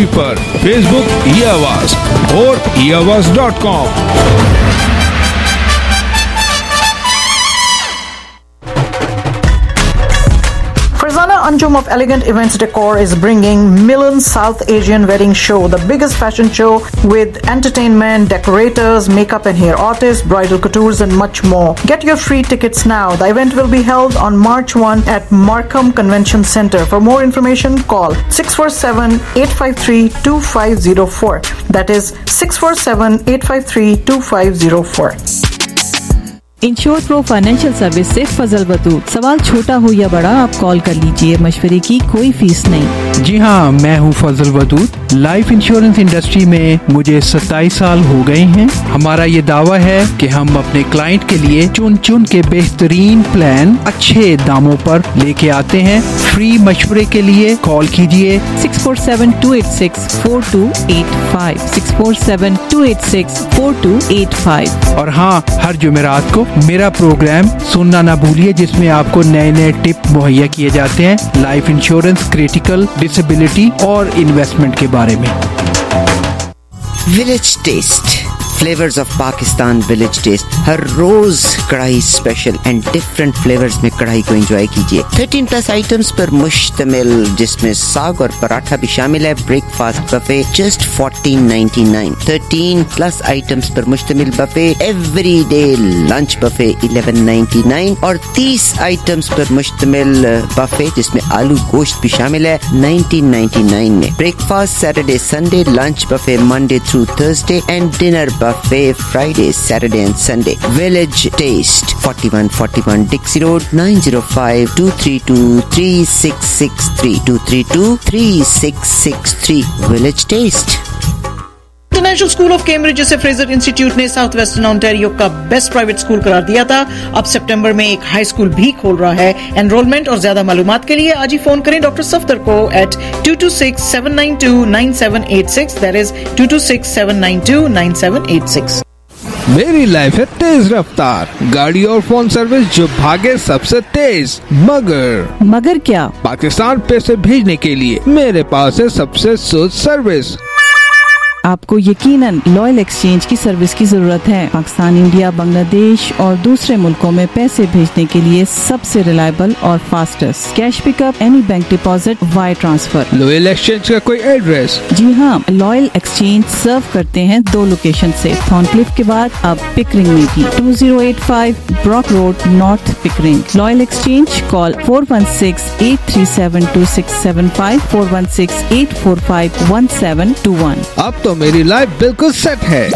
TV पर, Facebook ये आवाज और eAwaz.com। Farzana Anjum of Elegant Events Decor is bringing Milan South Asian Wedding Show, the biggest fashion show with entertainment, decorators, makeup and hair artists, bridal coutures and much more. Get your free tickets now. The event will be held on March 1 at Markham Convention Center. For more information, call 647-853-2504. That is 647-853-2504. Insure pro financial service से फजल बतूर। सवाल छोटा हो या बड़ा, आप call कर लीजिए, मशवरे की कोई फीस नहीं। जी हाँ, मैं हूँ Fazal Batur. Life insurance industry में मुझे 27 साल हो गए हैं। हमारा ये दावा है कि हम अपने क्लाइंट के लिए चुन चुन के बेहतरीन प्लान अच्छे दामों पर लेके आते हैं। फ्री मशवरे के लिए कॉल कीजिए 647-286-4285 647-286-4285। और हाँ, हर जुमेरात को मेरा प्रोग्राम सुनना ना भूलिए, जिसमें आपको नए नए टिप मुहैया किए जाते हैं लाइफ इंश्योरेंस, क्रिटिकल, डिसेबिलिटी और इन्वेस्टमेंट के बारे में। Village taste, flavours of Pakistan village taste. हर रोज karahi special and different flavours में कढ़ाई को एंजॉय कीजिए। 13+ आइटम्स पर मुश्तमिल, जिसमें साग और पराठा भी शामिल है। Breakfast buffet just 14.99। 13+ आइटम्स पर मुश्तमिल बफे, एवरीडे लंच बफे 11.99 और 30 आइटम्स पर मुश्तमिल बफे जिसमें आलू गोश्त भी शामिल है 19.99 में। Breakfast Saturday Sunday, lunch buffet Monday through Thursday and dinner buffet Friday, Saturday and Sunday. Village Taste, 4141 Dixie Road, 905-232-3663 232-3663 Village Taste. International school of Cambridge, जिसे फ्रेजर इंस्टीट्यूट ने साउथ वेस्टर्न ओंटारियो का बेस्ट प्राइवेट स्कूल करार दिया था, अब सितंबर में एक high school भी खोल रहा है। एनरोलमेंट और ज्यादा मालूमात के लिए आज ही फोन करें डॉक्टर सफदर को at 226-792-9786। That is 226-792-9786। मेरी लाइफ है तेज रफ्तार, गाड़ी और फोन सर्विस जो भागे सबसे तेज। मगर क्या? पाकिस्तान पैसे भेजने के लिए मेरे पास है सबसे सुध सर्विस। आपको यकीनन लॉयल एक्सचेंज की सर्विस की जरूरत है। पाकिस्तान, इंडिया, बांग्लादेश और दूसरे मुल्कों में पैसे भेजने के लिए सबसे रिलायबल और fastest. Cash pickup, any bank deposit, wire transfer. Loyal exchange का कोई एड्रेस? जी हाँ, लॉयल एक्सचेंज सर्व करते हैं 2 लोकेशन से, थॉर्नक्लिफ के बाद अब पिकरिंग में भी। 2085 Brock road, north Pickering. Loyal exchange, call 416-837-2675 416-845-1721। अब तो मेरी लाइफ बिल्कुल सेट है।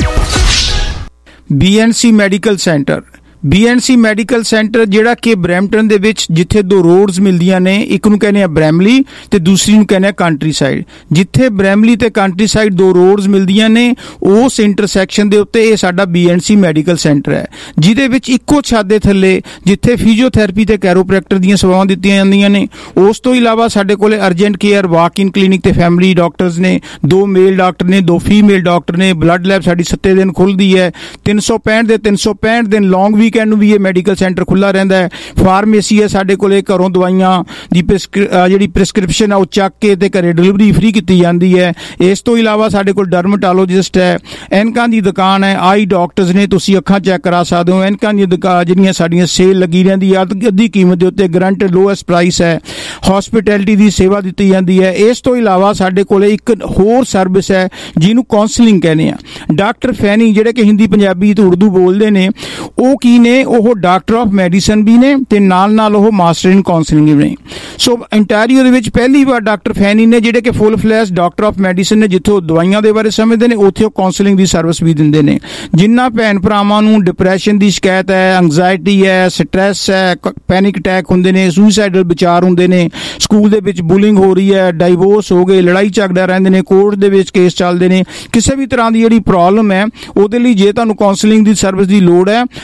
BNC medical centre. BNC medical centre ਜਿਹੜਾ ਕਿ ਬਰੈਂਪਟਨ ਦੇ ਵਿੱਚ, ਜਿੱਥੇ 2 ਰੋਡਸ ਮਿਲਦੀਆਂ ਨੇ, ਇੱਕ ਨੂੰ ਕਹਿੰਦੇ ਆ ਬ੍ਰੈਮਲੀ ਤੇ ਦੂਸਰੀ ਨੂੰ ਕਹਿੰਦੇ ਆ ਕੰਟਰੀ ਸਾਈਡ। ਜਿੱਥੇ ਬ੍ਰੈਮਲੀ ਤੇ ਕੰਟਰੀ ਸਾਈਡ 2 ਰੋਡਸ ਮਿਲਦੀਆਂ ਨੇ, ਉਸ ਇੰਟਰਸੈਕਸ਼ਨ ਦੇ ਉੱਤੇ ਇਹ ਸਾਡਾ BNC ਮੈਡੀਕਲ ਸੈਂਟਰ ਹੈ, ਜਿਹਦੇ ਵਿੱਚ ਇੱਕੋ ਛੱਤ ਦੇ ਥੱਲੇ ਜਿੱਥੇ ਫਿਜ਼ੀਓਥੈਰੇਪੀ ਤੇ ਕੈਰੋਪ੍ਰੈਕਟਰ ਦੀਆਂ ਸੇਵਾਵਾਂ ਦਿੱਤੀਆਂ ਜਾਂਦੀਆਂ ਨੇ, ਉਸ ਤੋਂ ਇਲਾਵਾ ਸਾਡੇ ਕੋਲੇ urgent care, walk in clinic ਤੇ ਫੈਮਿਲੀ ਡਾਕਟਰਸ ਨੇ। 2 ਮੇਲ ਡਾਕਟਰ ਨੇ, 2 ਫੀਮੇਲ ਡਾਕਟਰ ਨੇ। ਬਲੱਡ ਲੈਬ ਸਾਡੀ 7 ਦਿਨ ਖੁੱਲਦੀ ਹੈ। 365 ਦੇ 365 ਦਿਨ ਲੌਂਗ ਵੀਕਐਂਡ ਨੂੰ ਵੀ ਇਹ ਮੈਡੀਕਲ ਸੈਂਟਰ ਖੁੱਲਾ ਰਹਿੰਦਾ ਹੈ। ਫਾਰਮੇਸੀ ਹੈ ਸਾਡੇ ਕੋਲੇ, ਘਰੋਂ ਦਵਾਈਆਂ ਦੀ ਜਿਹੜੀ ਪ੍ਰਿਸਕ੍ਰਿਪਸ਼ਨ ਆ ਉਹ ਚੱਕ ਕੇ ਤੇ ਘਰੇ ਡਿਲੀਵਰੀ ਫ੍ਰੀ ਕੀਤੀ ਜਾਂਦੀ ਹੈ। ਇਸ ਤੋਂ ਇਲਾਵਾ ਸਾਡੇ ਕੋਲ ਡਰਮਾਟੋਲੋਜਿਸਟ ਹੈ। ਐਨਕਾਂ ਦੀ ਦੁਕਾਨ ਹੈ, ਆਈ ਡਾਕਟਰਸ ਨੇ, ਤੁਸੀਂ ਅੱਖਾਂ ਚੈੱਕ ਕਰਾ ਸਕਦੇ ਹੋ। ਐਨਕਾਂ ਦੀ ਦੁਕਾਨ ਜਿਹੜੀਆਂ ਸਾਡੀਆਂ ਸੇਲ ਲੱਗੀ ਰਹਿੰਦੀ ਹੈ, ਅੱਧੀ ਕੀਮਤ ਦੇ ਉੱਤੇ, ਗਰੰਟਡ ਲੋਐਸਟ ਪ੍ਰਾਈਸ ਹੈ। ਹੌਸਪਿਟੈਲਿਟੀ ਦੀ ਸੇਵਾ ਦਿੱਤੀ ਜਾਂਦੀ ਹੈ। ਇਸ ਤੋਂ ਇਲਾਵਾ ਸਾਡੇ ਕੋਲੇ ਇੱਕ ਹੋਰ ਸਰਵਿਸ ਹੈ ਜਿਹਨੂੰ ਕਾਉਂਸਲਿੰਗ ਕਹਿੰਦੇ ਆ। ਡਾਕਟਰ ਫੈਨੀ, ਜਿਹੜੇ ਕਿ ਹਿੰਦੀ, ਪੰਜਾਬੀ ਤੇ ਉਰਦੂ ਬੋਲਦੇ ਨੇ, ਉਹ ਕੀ ਨੇ? ਉਹ ਡਾਕਟਰ ਆਫ ਮੈਡੀਸਨ ਵੀ ਨੇ ਤੇ ਨਾਲ ਉਹ ਮਾਸਟਰ ਇਨ ਕਾਉਂਸਲਿੰਗ ਵੀ ਨੇ। ਸੋ ਇੰਟੈਰੀਓ ਦੇ ਵਿੱਚ ਪਹਿਲੀ ਵਾਰ ਡਾਕਟਰ ਫੈਨੀ ਨੇ, ਜਿਹੜੇ ਕਿ full fledged doctor of medicine ਨੇ, ਜਿੱਥੇ ਉਹ ਦਵਾਈਆਂ ਦੇ ਬਾਰੇ ਸਮਝਦੇ ਨੇ, ਉੱਥੇ ਉਹ ਕਾਉਂਸਲਿੰਗ ਦੀ ਸਰਵਿਸ ਵੀ ਦਿੰਦੇ ਨੇ। ਜਿਨ੍ਹਾਂ ਭੈਣ ਭਰਾਵਾਂ ਨੂੰ ਡਿਪਰੈਸ਼ਨ ਦੀ ਸ਼ਿਕਾਇਤ ਹੈ, ਐਂਗਜ਼ਾਇਟੀ ਹੈ, ਸਟ੍ਰੈਸ ਹੈ, ਪੈਨਿਕ ਅਟੈਕ ਹੁੰਦੇ ਨੇ, ਸੁਸਾਈਡਲ ਵਿਚਾਰ ਹੁੰਦੇ ਨੇ, ਸਕੂਲ ਦੇ ਵਿੱਚ ਬੁਲਿੰਗ ਹੋ ਰਹੀ ਹੈ, ਡਾਈਵੋਰਸ ਹੋ ਗਏ, ਲੜਾਈ ਝਗੜਾ ਰਹਿੰਦੇ ਨੇ, ਕੋਰਟ ਦੇ ਵਿੱਚ ਕੇਸ ਚੱਲਦੇ ਨੇ, ਕਿਸੇ ਵੀ ਤਰ੍ਹਾਂ ਦੀ ਜਿਹੜੀ ਪ੍ਰੋਬਲਮ ਹੈ, ਉਹਦੇ ਲਈ ਜੇ ਤੁਹਾਨੂੰ ਕਾਉਂਸਲਿੰਗ ਦੀ ਸਰਵਿਸ ਦੀ ਲੋੜ ਹੈ, ਤੁਸੀਂ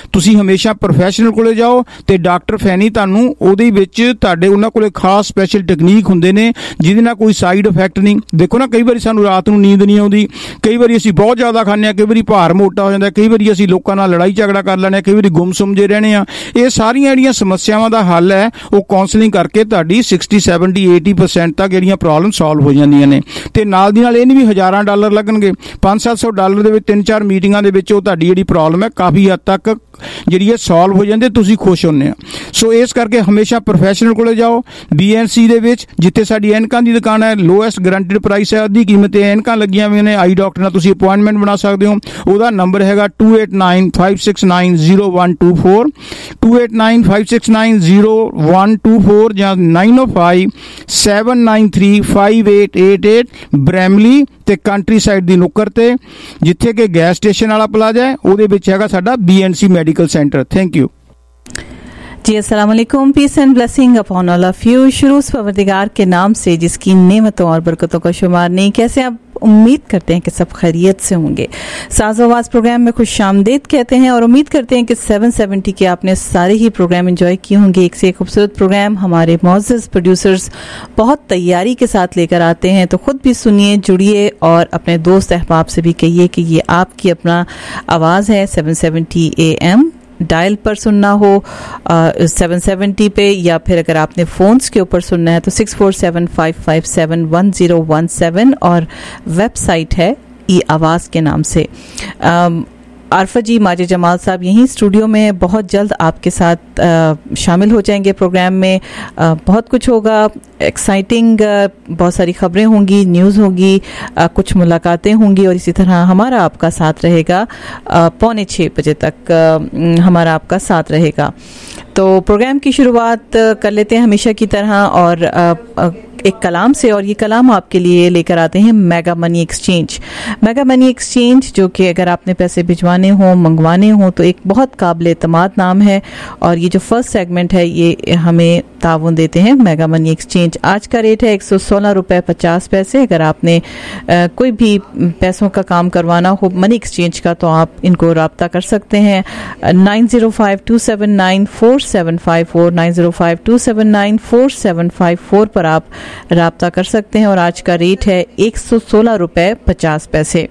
ਹਮੇਸ਼ਾ ਪ੍ਰੋਫੈਸ਼ਨਲ ਕੋਲੇ ਜਾਓ ਤੇ ਡਾਕਟਰ ਫੈਨੀ ਤੁਹਾਨੂੰ ਉਹਦੇ ਵਿੱਚ ਤੁਹਾਡੇ ਉਹਨਾਂ ਕੋਲੇ ਖਾਸ ਸਪੈਸ਼ਲ ਟੈਕਨੀਕ ਹੁੰਦੇ ਨੇ ਜਿਹਦੇ ਨਾਲ ਕੋਈ ਸਾਈਡ ਇਫੈਕਟ ਨਹੀਂ। ਦੇਖੋ ਨਾ, ਕਈ ਵਾਰੀ ਸਾਨੂੰ ਰਾਤ ਨੂੰ ਨੀਂਦ ਨਹੀਂ ਆਉਂਦੀ, ਕਈ ਵਾਰੀ ਅਸੀਂ ਬਹੁਤ ਜ਼ਿਆਦਾ ਖਾਂਦੇ ਹਾਂ, ਕਈ ਵਾਰੀ ਭਾਰ ਮੋਟਾ ਹੋ ਜਾਂਦਾ, ਕਈ ਵਾਰੀ ਅਸੀਂ ਲੋਕਾਂ ਨਾਲ ਲੜਾਈ ਝਗੜਾ ਕਰ ਲੈਂਦੇ ਹਾਂ, ਕਈ ਵਾਰੀ ਗੁੰਮ-ਸੁੰਮ ਜੇ ਰਹਿਣੇ ਆ। ਇਹ ਸਾਰੀਆਂ ਜਿਹੜੀਆਂ ਸਮੱਸਿਆਵਾਂ ਦਾ ਹੱਲ ਹੈ ਉਹ ਕਾਉਂਸਲਿੰਗ ਕਰਕੇ ਤੁਹਾਡੀ 60, 70, 80% ਤੱਕ ਜਿਹੜੀਆਂ ਪ੍ਰੋਬਲਮ ਸੋਲਵ ਹੋ ਜਾਂਦੀਆਂ ਨੇ। ਤੇ ਨਾਲ ਦੀ ਨਾਲ ਇਹ ਨਹੀਂ ਵੀ ਹਜ਼ਾਰਾਂ ਡਾਲਰ ਲੱਗਣਗੇ, $500-700 ਦੇ ਵਿੱਚ 3-4 ਮੀਟਿੰਗਾਂ ਦੇ ਵਿੱਚ ਉਹ ਤੁਹਾਡੀ ਜਿਹੜੀ ਪ੍ਰੋਬਲਮ ਹੈ ਕਾਫੀ ਹੱਦ ਤੱਕ ਜਿਹੜੀ ਹੈ ਸੋਲਵ ਹੋ ਜਾਂਦੇ, ਤੁਸੀਂ ਖੁਸ਼ ਹੁੰਦੇ ਆ। ਸੋ ਇਸ ਕਰਕੇ ਹਮੇਸ਼ਾ ਪ੍ਰੋਫੈਸ਼ਨਲ ਕੋਲੇ ਜਾਓ। BNC ਦੇ ਵਿੱਚ ਜਿੱਥੇ ਸਾਡੀ ਐਨਕਾਂ ਦੀ ਦੁਕਾਨ ਹੈ, ਲੋਐਸਟ ਗਰੰਟਿਡ ਪ੍ਰਾਈਸ ਹੈ, ਅੱਧੀ ਕੀਮਤ ਤੇ ਐਨਕਾਂ ਲੱਗੀਆਂ ਹੋਈਆਂ ਨੇ। ਆਈ ਡਾਕਟਰ ਨਾਲ ਤੁਸੀਂ ਅਪੁਆਇੰਟਮੈਂਟ ਬਣਾ ਸਕਦੇ ਹੋ। ਉਹਦਾ ਨੰਬਰ ਹੈਗਾ 2895690124, 2895690124 ਜਾਂ 905-793-5888 ਬ੍ਰੈਮਲੀ ਤੇ ਕੰਟਰੀ ਸਾਈਡ ਦੀ ਨੁੱਕਰ ਤੇ ਜਿੱਥੇ ਕਿ ਗੈਸ ਸਟੇਸ਼ਨ ਵਾਲਾ ਪਲਾਜ਼ਾ ਹੈ, ਉਹਦੇ ਵਿੱਚ ਹੈਗਾ ਸਾਡਾ BNC medical centre. Thank you ji. अस्सलाम वालेकुम, peace and blessing upon all of you. शुरू परवरदिगार के नाम से जिसकी नेमतों और बरकतों का शुमार नहीं। कैसे आप उम्मीद करते हैं कि सब खैरियत से होंगे। साज़ आवाज़ प्रोग्राम में खुश आमदीद कहते हैं और उम्मीद करते हैं कि 770 के आपने सारे ही प्रोग्राम एंजॉय किए होंगे। एक से एक खूबसूरत प्रोग्राम हमारे मौजूद प्रोड्यूसर्स बहुत तैयारी के साथ लेकर आते हैं, तो खुद भी सुनिए, जुड़िए और अपने दोस्त अहबाब से भी कहिए कि ये आपकी अपना आवाज़ है। 770 AM डायल पर सुनना हो 770 पे, या फिर अगर आपने फ़ोन्स के ऊपर सुनना है तो 6475571017 और वेबसाइट है ई आवाज़ के नाम से। आरफा जी, माजिद जमाल साहब यहीं स्टूडियो में बहुत जल्द आपके साथ शामिल हो जाएंगे प्रोग्राम में। बहुत कुछ होगा, एक्साइटिंग बहुत सारी खबरें होंगी, न्यूज़ होगी, कुछ मुलाकातें होंगी और इसी तरह हमारा आपका साथ रहेगा। 5:45 बजे तक हमारा आपका साथ रहेगा। तो प्रोग्राम की शुरुआत कर लेते हैं हमेशा की तरह और एक कलाम से, और ये कलाम आपके लिए लेकर आते हैं mega money exchange. Mega money exchange जो कि अगर आपने पैसे भिजवाने हों, मंगवाने हों तो एक बहुत काबिल एतमाद नाम है, और ये जो फर्स्ट सेगमेंट है ये हमें ताउन देते हैं मेगा मनी एक्सचेंज। आज का रेट है 116 रुपये 50 पैसे। अगर आपने कोई भी पैसों का काम करवाना हो मनी एक्सचेंज का तो आप इनको रब्ता कर सकते हैं। 9052794754, 9052794754 पर आप राब्ता कर सकते हैं और आज का रेट है 116 रुपये 50 पैसे।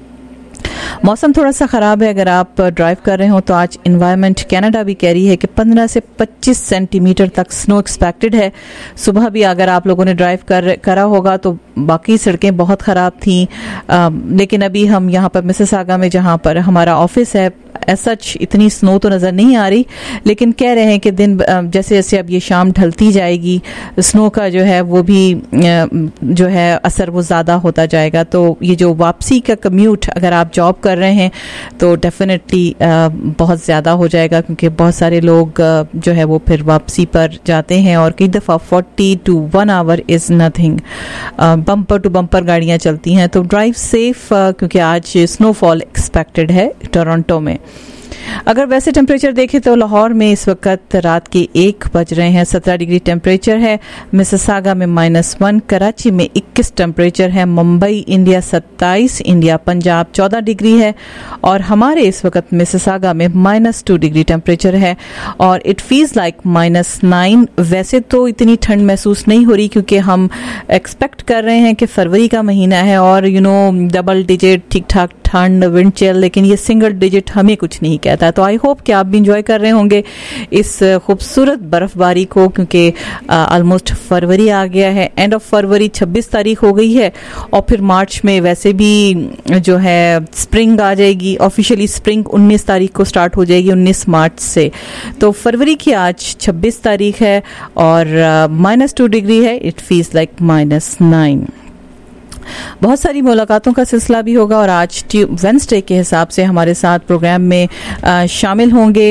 मौसम थोड़ा सा ख़राब है, अगर आप ड्राइव कर रहे हो तो आज एनवायरनमेंट कनाडा भी कह रही है कि 15 से 25 सेंटीमीटर तक स्नो एक्सपेक्टेड है। सुबह भी अगर आप लोगों ने ड्राइव करा होगा तो बाकी सड़कें बहुत ख़राब थीं, लेकिन अभी हम यहाँ पर मिसिसागा में जहाँ पर हमारा ऑफिस है सच इतनी स्नो तो नज़र नहीं आ रही, लेकिन कह रहे हैं कि दिन जैसे जैसे अब ये शाम ढलती जाएगी स्नो का जो है वो भी जो है असर वो ज़्यादा होता जाएगा। तो ये जो वापसी का कम्यूट अगर आप जॉब कर रहे हैं तो डेफिनेटली बहुत ज़्यादा हो जाएगा, क्योंकि बहुत सारे लोग जो है वो फिर वापसी पर जाते हैं और कई दफ़ा 40 to 1 hour is nothing. Bumper to bumper गाड़ियाँ चलती हैं, तो ड्राइव सेफ, क्योंकि आज स्नोफॉल एक्सपेक्टेड है टोरंटो में। अगर वैसे टेम्परेचर देखें तो लाहौर में इस वक्त रात के 1 बज रहे हैं, 17 डिग्री टेम्परेचर है। मिसिसागा में -1, कराची में 21 टेम्परेचर है, Mumbai India 27, India Punjab 14 degree है और हमारे इस वक्त मिसिसागा में -2 डिग्री टेम्परेचर है और इट फील्स लाइक -9। वैसे तो इतनी ठंड महसूस नहीं हो रही क्योंकि हम एक्सपेक्ट कर रहे हैं कि फरवरी का महीना है और डबल डिजिट ठीक ठाक ठंड, विंड चिल, लेकिन ये सिंगल डिजिट हमें कुछ नहीं कहता। तो आई होप कि आप भी इंजॉय कर रहे होंगे इस खूबसूरत बर्फबारी को, क्योंकि ऑलमोस्ट फरवरी आ गया है। एंड ऑफ फरवरी 26 तारीख हो गई है और फिर मार्च में वैसे भी जो है स्प्रिंग आ जाएगी। ऑफिशियली स्प्रिंग 19 तारीख को स्टार्ट हो जाएगी, 19 मार्च से। तो फरवरी की आज 26 तारीख है और -2 डिग्री है, इट फील्स लाइक -9। बहुत सारी मुलाकातों का सिलसिला भी होगा और आज वेडनेसडे के हिसाब से हमारे साथ प्रोग्राम में शामिल होंगे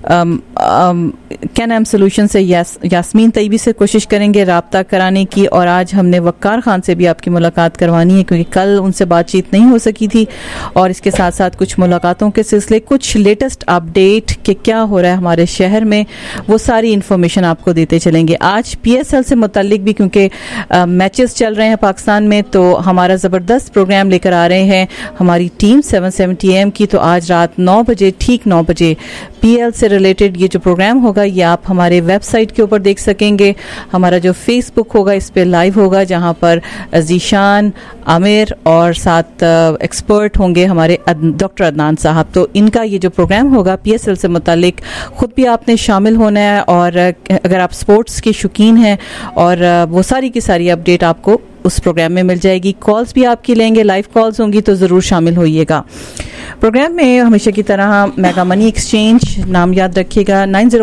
कैन एम सोल्यूशन से यास्मीन तैयबी से कोशिश करेंगे राब्ता कराने की, और आज हमने वक्कार खान से भी आपकी मुलाकात करवानी है क्योंकि कल उनसे बातचीत नहीं हो सकी थी। और इसके साथ साथ कुछ मुलाकातों के सिलसिले, कुछ लेटेस्ट अपडेट कि क्या हो रहा है हमारे शहर में, वो सारी इन्फॉर्मेशन आपको देते चलेंगे। आज PSL से मुतल्लिक भी क्योंकि मैचेस चल रहे हैं पाकिस्तान में, तो हमारा ज़बरदस्त प्रोग्राम लेकर आ रहे हैं हमारी टीम 770 AM की। तो आज रात 9 बजे, ठीक 9 बजे PL से रिलेटेड ये जो प्रोग्राम होगा ये आप हमारे वेबसाइट के ऊपर देख सकेंगे। हमारा जो फेसबुक होगा इस पे लाइव होगा, जहां पर ज़ीशान, आमिर और साथ एक्सपर्ट होंगे हमारे डॉक्टर अदनान साहब। तो इनका ये जो प्रोग्राम होगा PSL से मुतालिक खुद भी आपने शामिल होना है, और अगर आप स्पोर्ट्स के शौकीन हैं और वो सारी की सारी अपडेट आपको उस प्रोग्राम में मिल जाएगी। कॉल्स भी आपकी लेंगे, लाइव कॉल्स होंगी, तो ज़रूर शामिल होइएगा। प्रोग्राम में हमेशा की तरह मेगा मनी एक्सचेंज, नाम याद रखिएगा,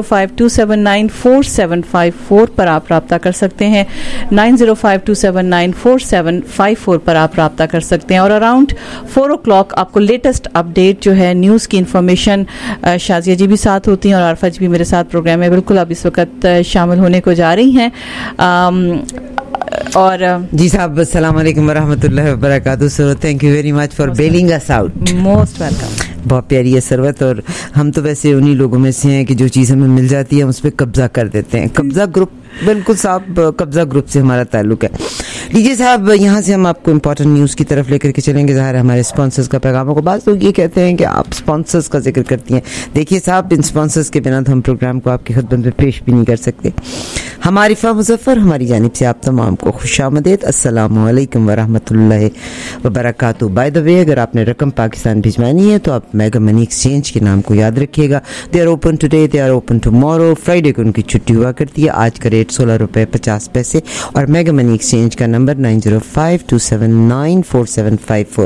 9052794754 पर आप रब्ता कर सकते हैं। 9052794754 पर आप रब्ता कर सकते हैं। और अराउंड 4 o'clock आपको लेटेस्ट अपडेट जो है, न्यूज़ की इंफॉर्मेशन, शाजिया जी भी साथ होती हैं और आरफा जी भी मेरे साथ प्रोग्राम में बिल्कुल अब इस वक्त शामिल होने को जा रही हैं। और जी साहब, अस्सलाम वालेकुम वरहमतुल्लाहि वबरकातुहू। So thank you very much for bailing us out. Most welcome. बहुत प्यारी है सरवत, और हम तो वैसे उन्हीं लोगों में से हैं कि जो चीज़ हमें मिल जाती है हम उस पर कब्जा कर देते हैं। कब्जा ग्रुप, बिल्कुल साहब, कब्जा ग्रुप से हमारा ताल्लुक है। लीजिए साहब, यहाँ से हम आपको इम्पोर्टेंट न्यूज़ की तरफ लेकर के चलेंगे। ज़ाहिर है हमारे स्पॉन्सर्स का पैगामों को बात लोग ये कहते हैं कि आप स्पॉन्सर्स का जिक्र करती हैं। देखिए साहब, इन स्पॉन्सर्स के बिना तो हम प्रोग्राम को आपकी खिदमत में पेश भी नहीं कर सकते। हमारी फ़ा मुज़फ़्फ़र, हमारी जानिब से आप तमाम को खुशामदीद, अस्सलामु अलैकुम वरहमतुल्लाहि वबरकातुहू। बाय द वे, अगर आपने रकम पाकिस्तान भिजवानी है तो आप मेगा मनी एक्सचेंज के नाम को याद रखिएगा। They are open today, they are open tomorrow. Friday को उनकी छुट्टी हुआ करती है। आज का रेट ₹16.50 और मेगा मनी एक्सचेंज का नंबर 9052794754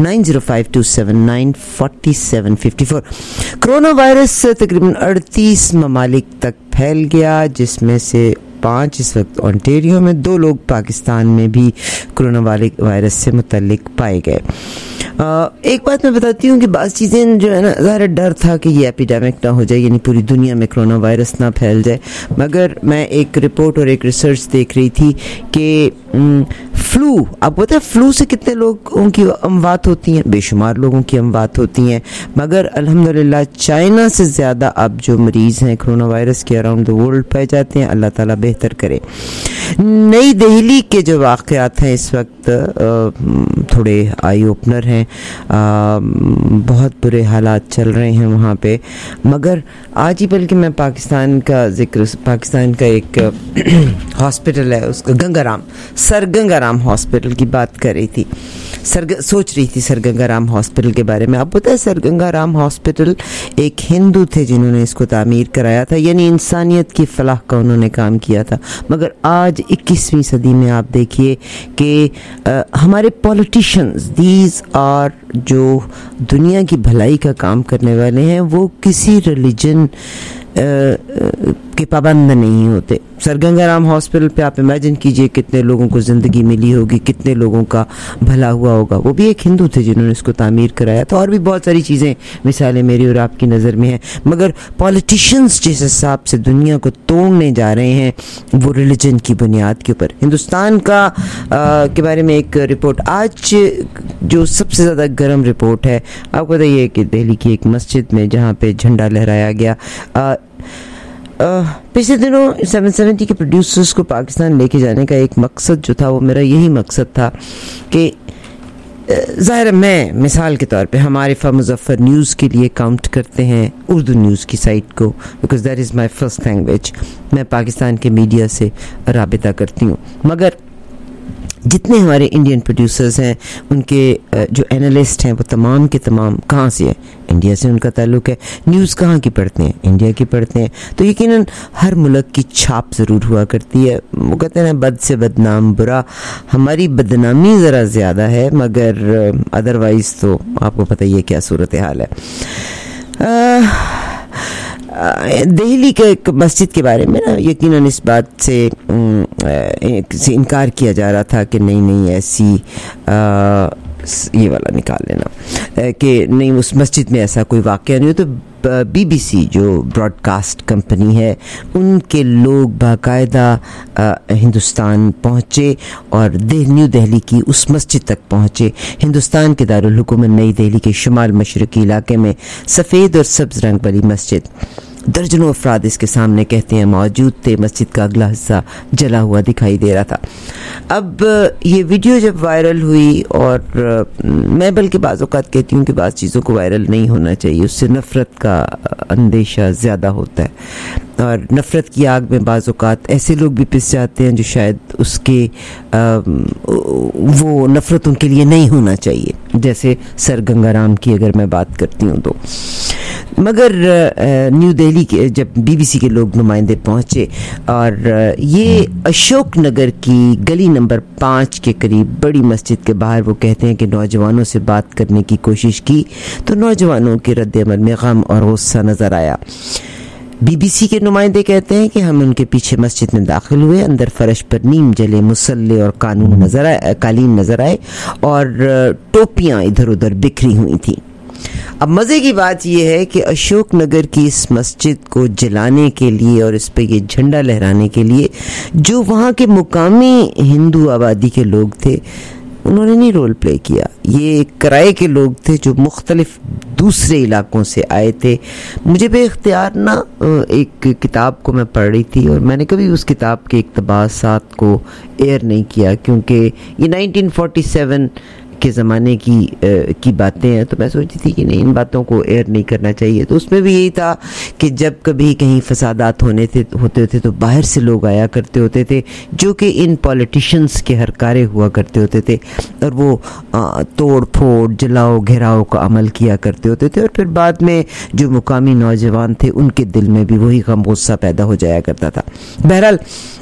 9052794754। कोरोना वायरस तकरीबन 38 ममालिक तक फैल गया, जिसमें से 5 इस वक्त ओंटारियो में, 2 लोग पाकिस्तान में भी कोरोना वायरस से मुतल्लिक पाए गए। एक बात मैं बताती हूँ कि बाज़ चीज़ें जो है ना, ज़ाहिर डर था कि ये एपिडेमिक ना हो जाए, यानी पूरी दुनिया में कोरोना वायरस ना फैल जाए। मगर मैं एक रिपोर्ट और एक रिसर्च देख रही थी कि फ्लू, आपको पता है फ्लू से कितने लोगों की अमवात होती हैं? बेशुमार लोगों की अमवात होती हैं। मगर अल्हम्दुलिल्लाह चाइना से ज़्यादा अब जो मरीज़ हैं कोरोना वायरस के अराउंड द वर्ल्ड पाए जाते हैं। अल्लाह ताला बेहतर करे। नई दिल्ली के जो वाक़यात हैं इस वक्त थोड़े आई ओपनर हैं। बहुत बुरे हालात चल रहे हैं वहाँ पे। मगर आज ही बल्कि मैं पाकिस्तान का जिक्र, पाकिस्तान का एक हॉस्पिटल है, उसका सर गंगाराम हॉस्पिटल की बात कर रही थी, सोच रही थी सर गंगाराम हॉस्पिटल के बारे में। आपको पता है सर गंगाराम हॉस्पिटल एक हिंदू थे जिन्होंने इसको तामीर कराया था, यानी इंसानियत की फलाह का उन्होंने काम किया था। मगर आज 21वीं सदी में आप देखिए कि हमारे पॉलिटिशियंस, दीज आर जो दुनिया की भलाई का काम करने वाले हैं, वो किसी रिलीजन के पाबंद नहीं होते। सर गंगाराम हॉस्पिटल पे आप इमेजिन कीजिए कितने लोगों को ज़िंदगी मिली होगी, कितने लोगों का भला हुआ होगा। वो भी एक हिंदू थे जिन्होंने इसको तामीर कराया था। और भी बहुत सारी चीज़ें, मिसालें मेरी और आपकी नज़र में हैं। मगर पॉलिटिशियंस जिस हिसाब से दुनिया को तोड़ने जा रहे हैं, वो रिलीजन की बुनियाद के ऊपर। हिंदुस्तान का के बारे में एक रिपोर्ट आज जो सबसे ज़्यादा गर्म रिपोर्ट है, आपको बताइए कि दिल्ली की एक मस्जिद में जहाँ पे झंडा लहराया गया, पिछले दिनों 770 के प्रोड्यूसर्स को पाकिस्तान लेके जाने का एक मकसद जो था, वो मेरा यही मकसद था कि ज़ाहिर मैं मिसाल के तौर पे हमारे फ़ा मुज़फ़्फ़र न्यूज़ के लिए काउंट करते हैं उर्दू न्यूज़ की साइट को, because that is my first language. मैं पाकिस्तान के मीडिया से राबिता करती हूँ। मगर जितने हमारे इंडियन प्रोड्यूसर्स हैं, उनके जो एनालिस्ट हैं, वो तमाम के तमाम कहाँ से हैं? इंडिया से उनका ताल्लुक़ है। न्यूज़ कहाँ की पढ़ते हैं? इंडिया की पढ़ते हैं। तो यकीनन हर मुल्क की छाप ज़रूर हुआ करती है। वो कहते हैं बद से बदनाम बुरा, हमारी बदनामी ज़रा ज़्यादा है, मगर अदरवाइज़ तो आपको पता ही है क्या सूरत हाल है। दिल्ली के एक मस्जिद के बारे में ना यकीनन इस बात से इनकार किया जा रहा था कि नहीं ऐसी ये वाला निकाल लेना कि नहीं उस मस्जिद में ऐसा कोई वाक़या नहीं हो। तो BBC जो ब्रॉडकास्ट कंपनी है, उनके लोग बाकायदा हिंदुस्तान पहुँचे और न्यू दिल्ली की उस मस्जिद तक पहुँचे। हिंदुस्तान के दारुल हुकूमत नई दिल्ली के शुमाल मशरक़ी इलाके में सफ़ेद और सब्ज़ रंग वाली मस्जिद दर्जनों अफराद इसके सामने कहते हैं मौजूद थे। मस्जिद का अगला हिस्सा जला हुआ दिखाई दे रहा था। अब ये वीडियो जब वायरल हुई, और मैं बल्कि बाज़ औक़ात कहती हूँ कि बाज़ चीज़ों को वायरल नहीं होना चाहिए, उससे नफ़रत का अंदेशा ज़्यादा होता है, और नफ़रत की आग में बाज़ औक़ात ऐसे लोग भी पिस जाते हैं जो शायद उसके वो नफ़रत उनके लिए नहीं होना चाहिए, जैसे सर गंगाराम की अगर मैं बात करती हूँ तो। मगर न्यू दिल्ली के जब बीबीसी के लोग नुमाइंदे पहुंचे और ये अशोक नगर की गली नंबर 5 के करीब बड़ी मस्जिद के बाहर वो कहते हैं कि नौजवानों से बात करने की कोशिश की तो नौजवानों के रद्द-ए-अमल में गम और गुस्सा नज़र आया। बीबीसी के नुमाइंदे कहते हैं कि हम उनके पीछे मस्जिद में दाखिल हुए, अंदर फर्श पर नीम जले मुसल्ले और कालीन नजर आए और टोपियां इधर उधर बिखरी हुई थी। अब मज़े की बात यह है कि अशोक नगर की इस मस्जिद को जलाने के लिए और इस पे ये झंडा लहराने के लिए जो वहाँ के मुकामी हिंदू आबादी के लोग थे उन्होंने नहीं रोल प्ले किया। ये किराए के लोग थे जो मुख्तलिफ दूसरे इलाकों से आए थे। मुझे बेख्तियार ना एक किताब को मैं पढ़ रही थी और मैंने कभी उस किताब के इक़्तिबासात को एयर नहीं किया क्योंकि ये 1947 के ज़माने की बातें हैं, तो मैं सोचती थी कि नहीं, इन बातों को एयर नहीं करना चाहिए। तो उसमें भी यही था कि जब कभी कहीं फसादात होते थे तो बाहर से लोग आया करते होते थे जो कि इन पॉलिटिशियंस के हरकारे हुआ करते होते थे और वो तोड़ फोड़ जलाओ घेराव का अमल किया करते होते थे और फिर बाद में जो मुकामी नौजवान थे उनके दिल में भी वही गम गुस्सा पैदा हो जाया करता था। बहरहाल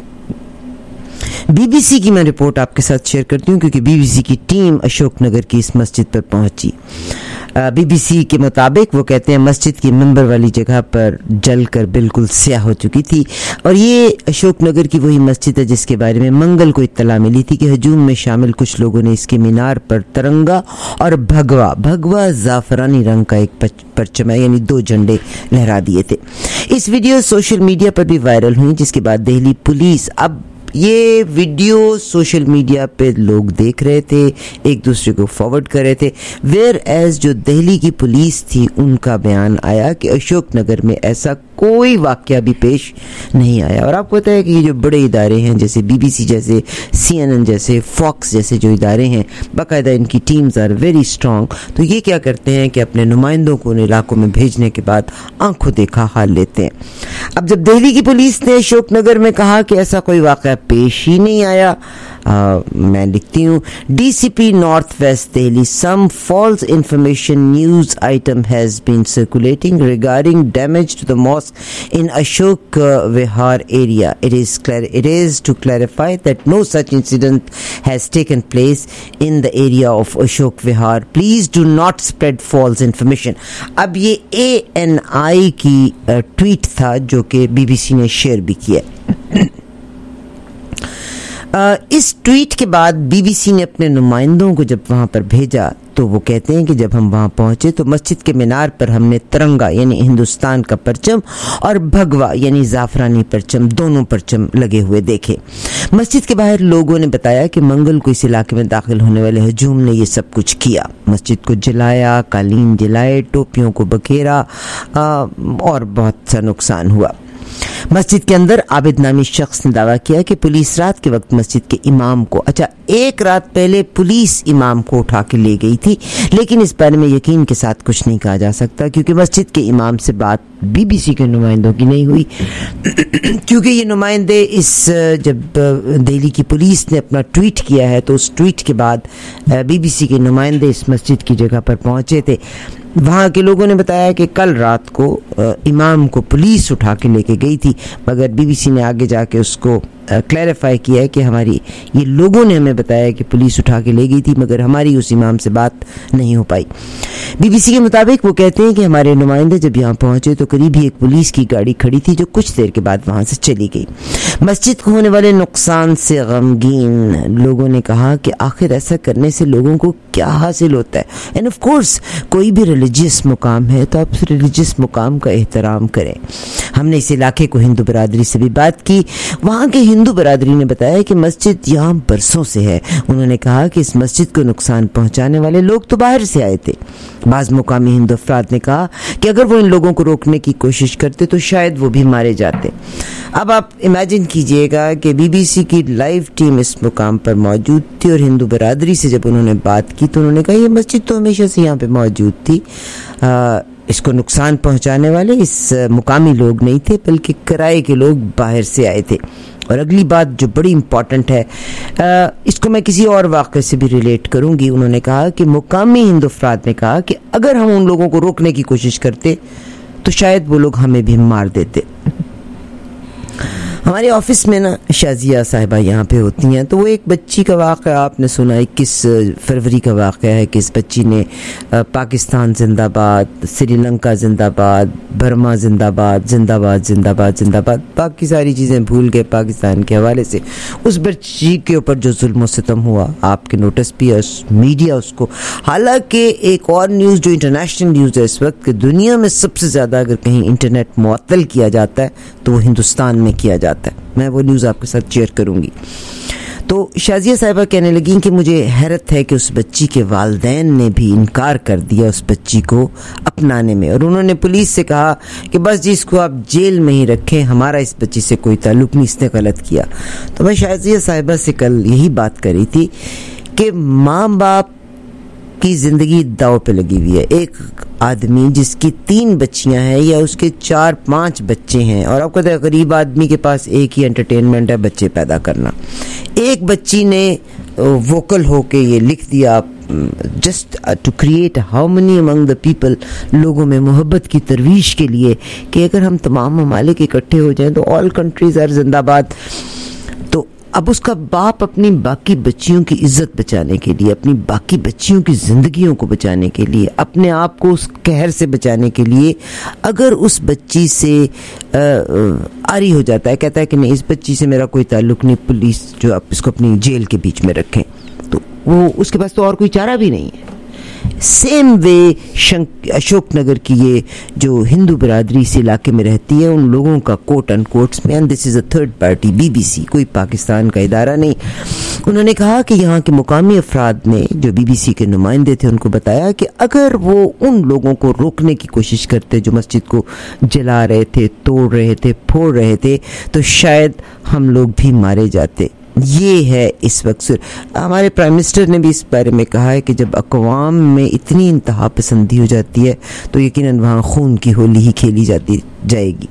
बीबीसी की मैं रिपोर्ट आपके साथ शेयर करती हूँ क्योंकि बीबीसी की टीम अशोक नगर की इस मस्जिद पर पहुंची। बीबीसी के मुताबिक वो कहते हैं मस्जिद की मिंबर वाली जगह पर जलकर बिल्कुल स्याह हो चुकी थी और ये अशोक नगर की वही मस्जिद है जिसके बारे में मंगल को इत्तला मिली थी कि हजूम में शामिल कुछ लोगों ने इसके मीनार पर तिरंगा और भगवा जाफरानी रंग का एक परचम यानी 2 झंडे लहरा दिए थे। इस वीडियो सोशल मीडिया पर भी वायरल हुई जिसके बाद दिल्ली पुलिस, अब ये वीडियो सोशल मीडिया पे लोग देख रहे थे, एक दूसरे को फॉरवर्ड कर रहे थे, वेयर एज जो दिल्ली की पुलिस थी उनका बयान आया कि अशोक नगर में ऐसा कोई वाकया भी पेश नहीं आया। और आपको पता है कि ये जो बड़े इदारे हैं जैसे बीबीसी जैसे CNN जैसे फॉक्स जैसे जो इदारे हैं बाकायदा इनकी टीम्स आर वेरी स्ट्रॉन्ग, तो ये क्या करते हैं कि अपने नुमाइंदों को उन इलाकों में भेजने के बाद आंखों देखा हाल लेते हैं। अब जब दिल्ली की पुलिस ने अशोक नगर में कहा कि ऐसा कोई वाकया पेश ही नहीं आया, मैं लिखती हूँ DCP north west Delhi, some false information news item has been circulating regarding damage to the mosque in Ashok Vihar area. It is to clarify that no such incident has taken place in the area of Ashok Vihar. Please do not spread false information. अब ये ANI की tweet था जो कि BBC ने share भी किया। इस ट्वीट के बाद बीबीसी ने अपने नुमाइंदों को जब वहां पर भेजा तो वो कहते हैं कि जब हम वहां पहुंचे तो मस्जिद के मीनार पर हमने तिरंगा यानी हिंदुस्तान का परचम और भगवा यानी जाफरानी परचम, दोनों परचम लगे हुए देखे। मस्जिद के बाहर लोगों ने बताया कि मंगल को इस इलाके में दाखिल होने वाले हजूम ने ये सब कुछ किया, मस्जिद को जलाया, कालीन जलाए, टोपियों को बखेरा और बहुत सा नुकसान हुआ। मस्जिद के अंदर आबिद नामी शख्स ने दावा किया कि पुलिस रात के वक्त मस्जिद के इमाम को, एक रात पहले पुलिस इमाम को उठा के ले गई थी, लेकिन इस बारे में यकीन के साथ कुछ नहीं कहा जा सकता क्योंकि मस्जिद के इमाम से बात बीबीसी के नुमाइंदों की नहीं हुई क्योंकि ये नुमाइंदे जब दिल्ली की पुलिस ने अपना ट्वीट किया है तो उस ट्वीट के बाद बीबीसी के नुमाइंदे इस मस्जिद की जगह पर पहुंचे थे। वहाँ के लोगों ने बताया कि कल रात को इमाम को पुलिस उठा के लेके गई थी, मगर बीबीसी ने आगे जाके उसको क्लैरिफाई किया है कि ये लोगों ने हमें बताया कि पुलिस उठा के ले गई थी मगर हमारी उस इमाम से बात नहीं हो पाई। बीबीसी के मुताबिक वो कहते हैं कि हमारे नुमाइंदे जब यहाँ पहुंचे तो करीब ही एक पुलिस की गाड़ी खड़ी थी जो कुछ देर के बाद वहां से चली गई। मस्जिद को होने वाले नुकसान से गमगीन लोगों ने कहा कि आखिर ऐसा करने से लोगों को क्या हासिल होता है। एंड ऑफ कोर्स कोई भी रिलीजियस मुकाम है तो आप उस रिलीजियस मुकाम का एहतराम करें। हमने इस इलाके को हिंदू बरादरी से भी बात की। वहाँ के हिंदू बरादरी ने बताया कि मस्जिद यहाँ बरसों से है। उन्होंने कहा कि इस मस्जिद को नुकसान पहुँचाने वाले लोग तो बाहर से आए थे। बाज़ मुकामी हिंदू अफराद ने कहा कि अगर वो इन लोगों को रोकने की कोशिश करते तो शायद वो भी मारे जाते। अब आप इमेजिन कीजिएगा कि BBC की लाइव टीम इस मुकाम पर मौजूद थी और हिंदू बरादरी से जब उन्होंने बात की तो उन्होंने कहा ये मस्जिद तो हमेशा से यहाँ पे मौजूद थी। इसको नुकसान पहुँचाने वाले इस मुकामी लोग नहीं थे बल्कि किराए के लोग बाहर से आए थे। और अगली बात जो बड़ी इम्पॉर्टेंट है, इसको मैं किसी और वाक़े से भी रिलेट करूँगी। उन्होंने कहा कि मुकामी हिंदू अफराद ने कहा कि अगर हम उन लोगों को रोकने की कोशिश करते तो शायद वो लोग हमें भी मार देते। हमारे ऑफिस में ना शाजिया साहिबा यहाँ पे होती हैं, तो वो एक बच्ची का वाक़या आपने सुना, 21 फरवरी का वाक़या है कि इस बच्ची ने पाकिस्तान जिंदाबाद, श्रीलंका जिंदाबाद, बर्मा जिंदाबाद, जिंदाबाद जिंदाबाद जिंदाबाद, बाकी सारी चीज़ें भूल के पाकिस्तान के हवाले से उस बच्ची के ऊपर जो जुल्म सितम हुआ आपके नोटिस भी है, मीडिया उसको। हालांकि एक और न्यूज़ जो इंटरनेशनल न्यूज़ है इस वक्त कि दुनिया में सबसे ज़्यादा अगर कहीं इंटरनेट मुअत्तल किया जाता है तो वो हिंदुस्तान में किया जाता है। मैं वो न्यूज़ आपके साथ शेयर करूंगी। तो शाजिया साहिबा कहने लगी कि मुझे हैरत है कि उस बच्ची के वालिदैन ने भी इनकार कर दिया उस बच्ची को अपनाने में, और उन्होंने पुलिस से कहा कि बस जी इसको आप जेल में ही रखें, हमारा इस बच्ची से कोई ताल्लुक नहीं, इसने गलत किया। तो मैं शाजिया साहिबा से कल यही बात करी थी कि माँ बाप की ज़िंदगी दाव पे लगी हुई है। एक आदमी जिसकी 3 बच्चियां हैं या उसके 4-5 बच्चे हैं, और आपको पता है गरीब आदमी के पास एक ही एंटरटेनमेंट है बच्चे पैदा करना। एक बच्ची ने वोकल होके ये लिख दिया just to create harmony among the people, लोगों में मोहब्बत की तरवीश के लिए कि अगर हम तमाम ममालिक इकट्ठे हो जाएं तो ऑल कंट्रीज आर जिंदाबाद। तो अब उसका बाप अपनी बाकी बच्चियों की इज्जत बचाने के लिए, अपनी बाकी बच्चियों की ज़िंदगियों को बचाने के लिए, अपने आप को उस कहर से बचाने के लिए अगर उस बच्ची से आरी हो जाता है, कहता है कि नहीं इस बच्ची से मेरा कोई ताल्लुक नहीं, पुलिस जो आप इसको अपनी जेल के बीच में रखें, तो वो उसके पास तो और कोई चारा भी नहीं है। सेम वे अशोकनगर की ये जो हिंदू बरादरी इस इलाके में रहती है उन लोगों का कोट अनकोट्स में, and this is a third party BBC, कोई पाकिस्तान का इदारा नहीं। उन्होंने कहा कि यहाँ के मुकामी अफराद ने जो BBC के नुमाइंदे थे उनको बताया कि अगर वो उन लोगों को रोकने की कोशिश करते जो मस्जिद को जला रहे थे, तोड़ रहे थे, फोड़ रहे थे, तो शायद हम लोग भी मारे जाते। ये है इस वक्त हमारे प्राइम मिनिस्टर ने भी इस बारे में कहा है कि जब अक़वाम में इतनी इंतहा पसंदी हो जाती है तो यकीनन वहाँ खून की होली ही खेली जाती जाएगी।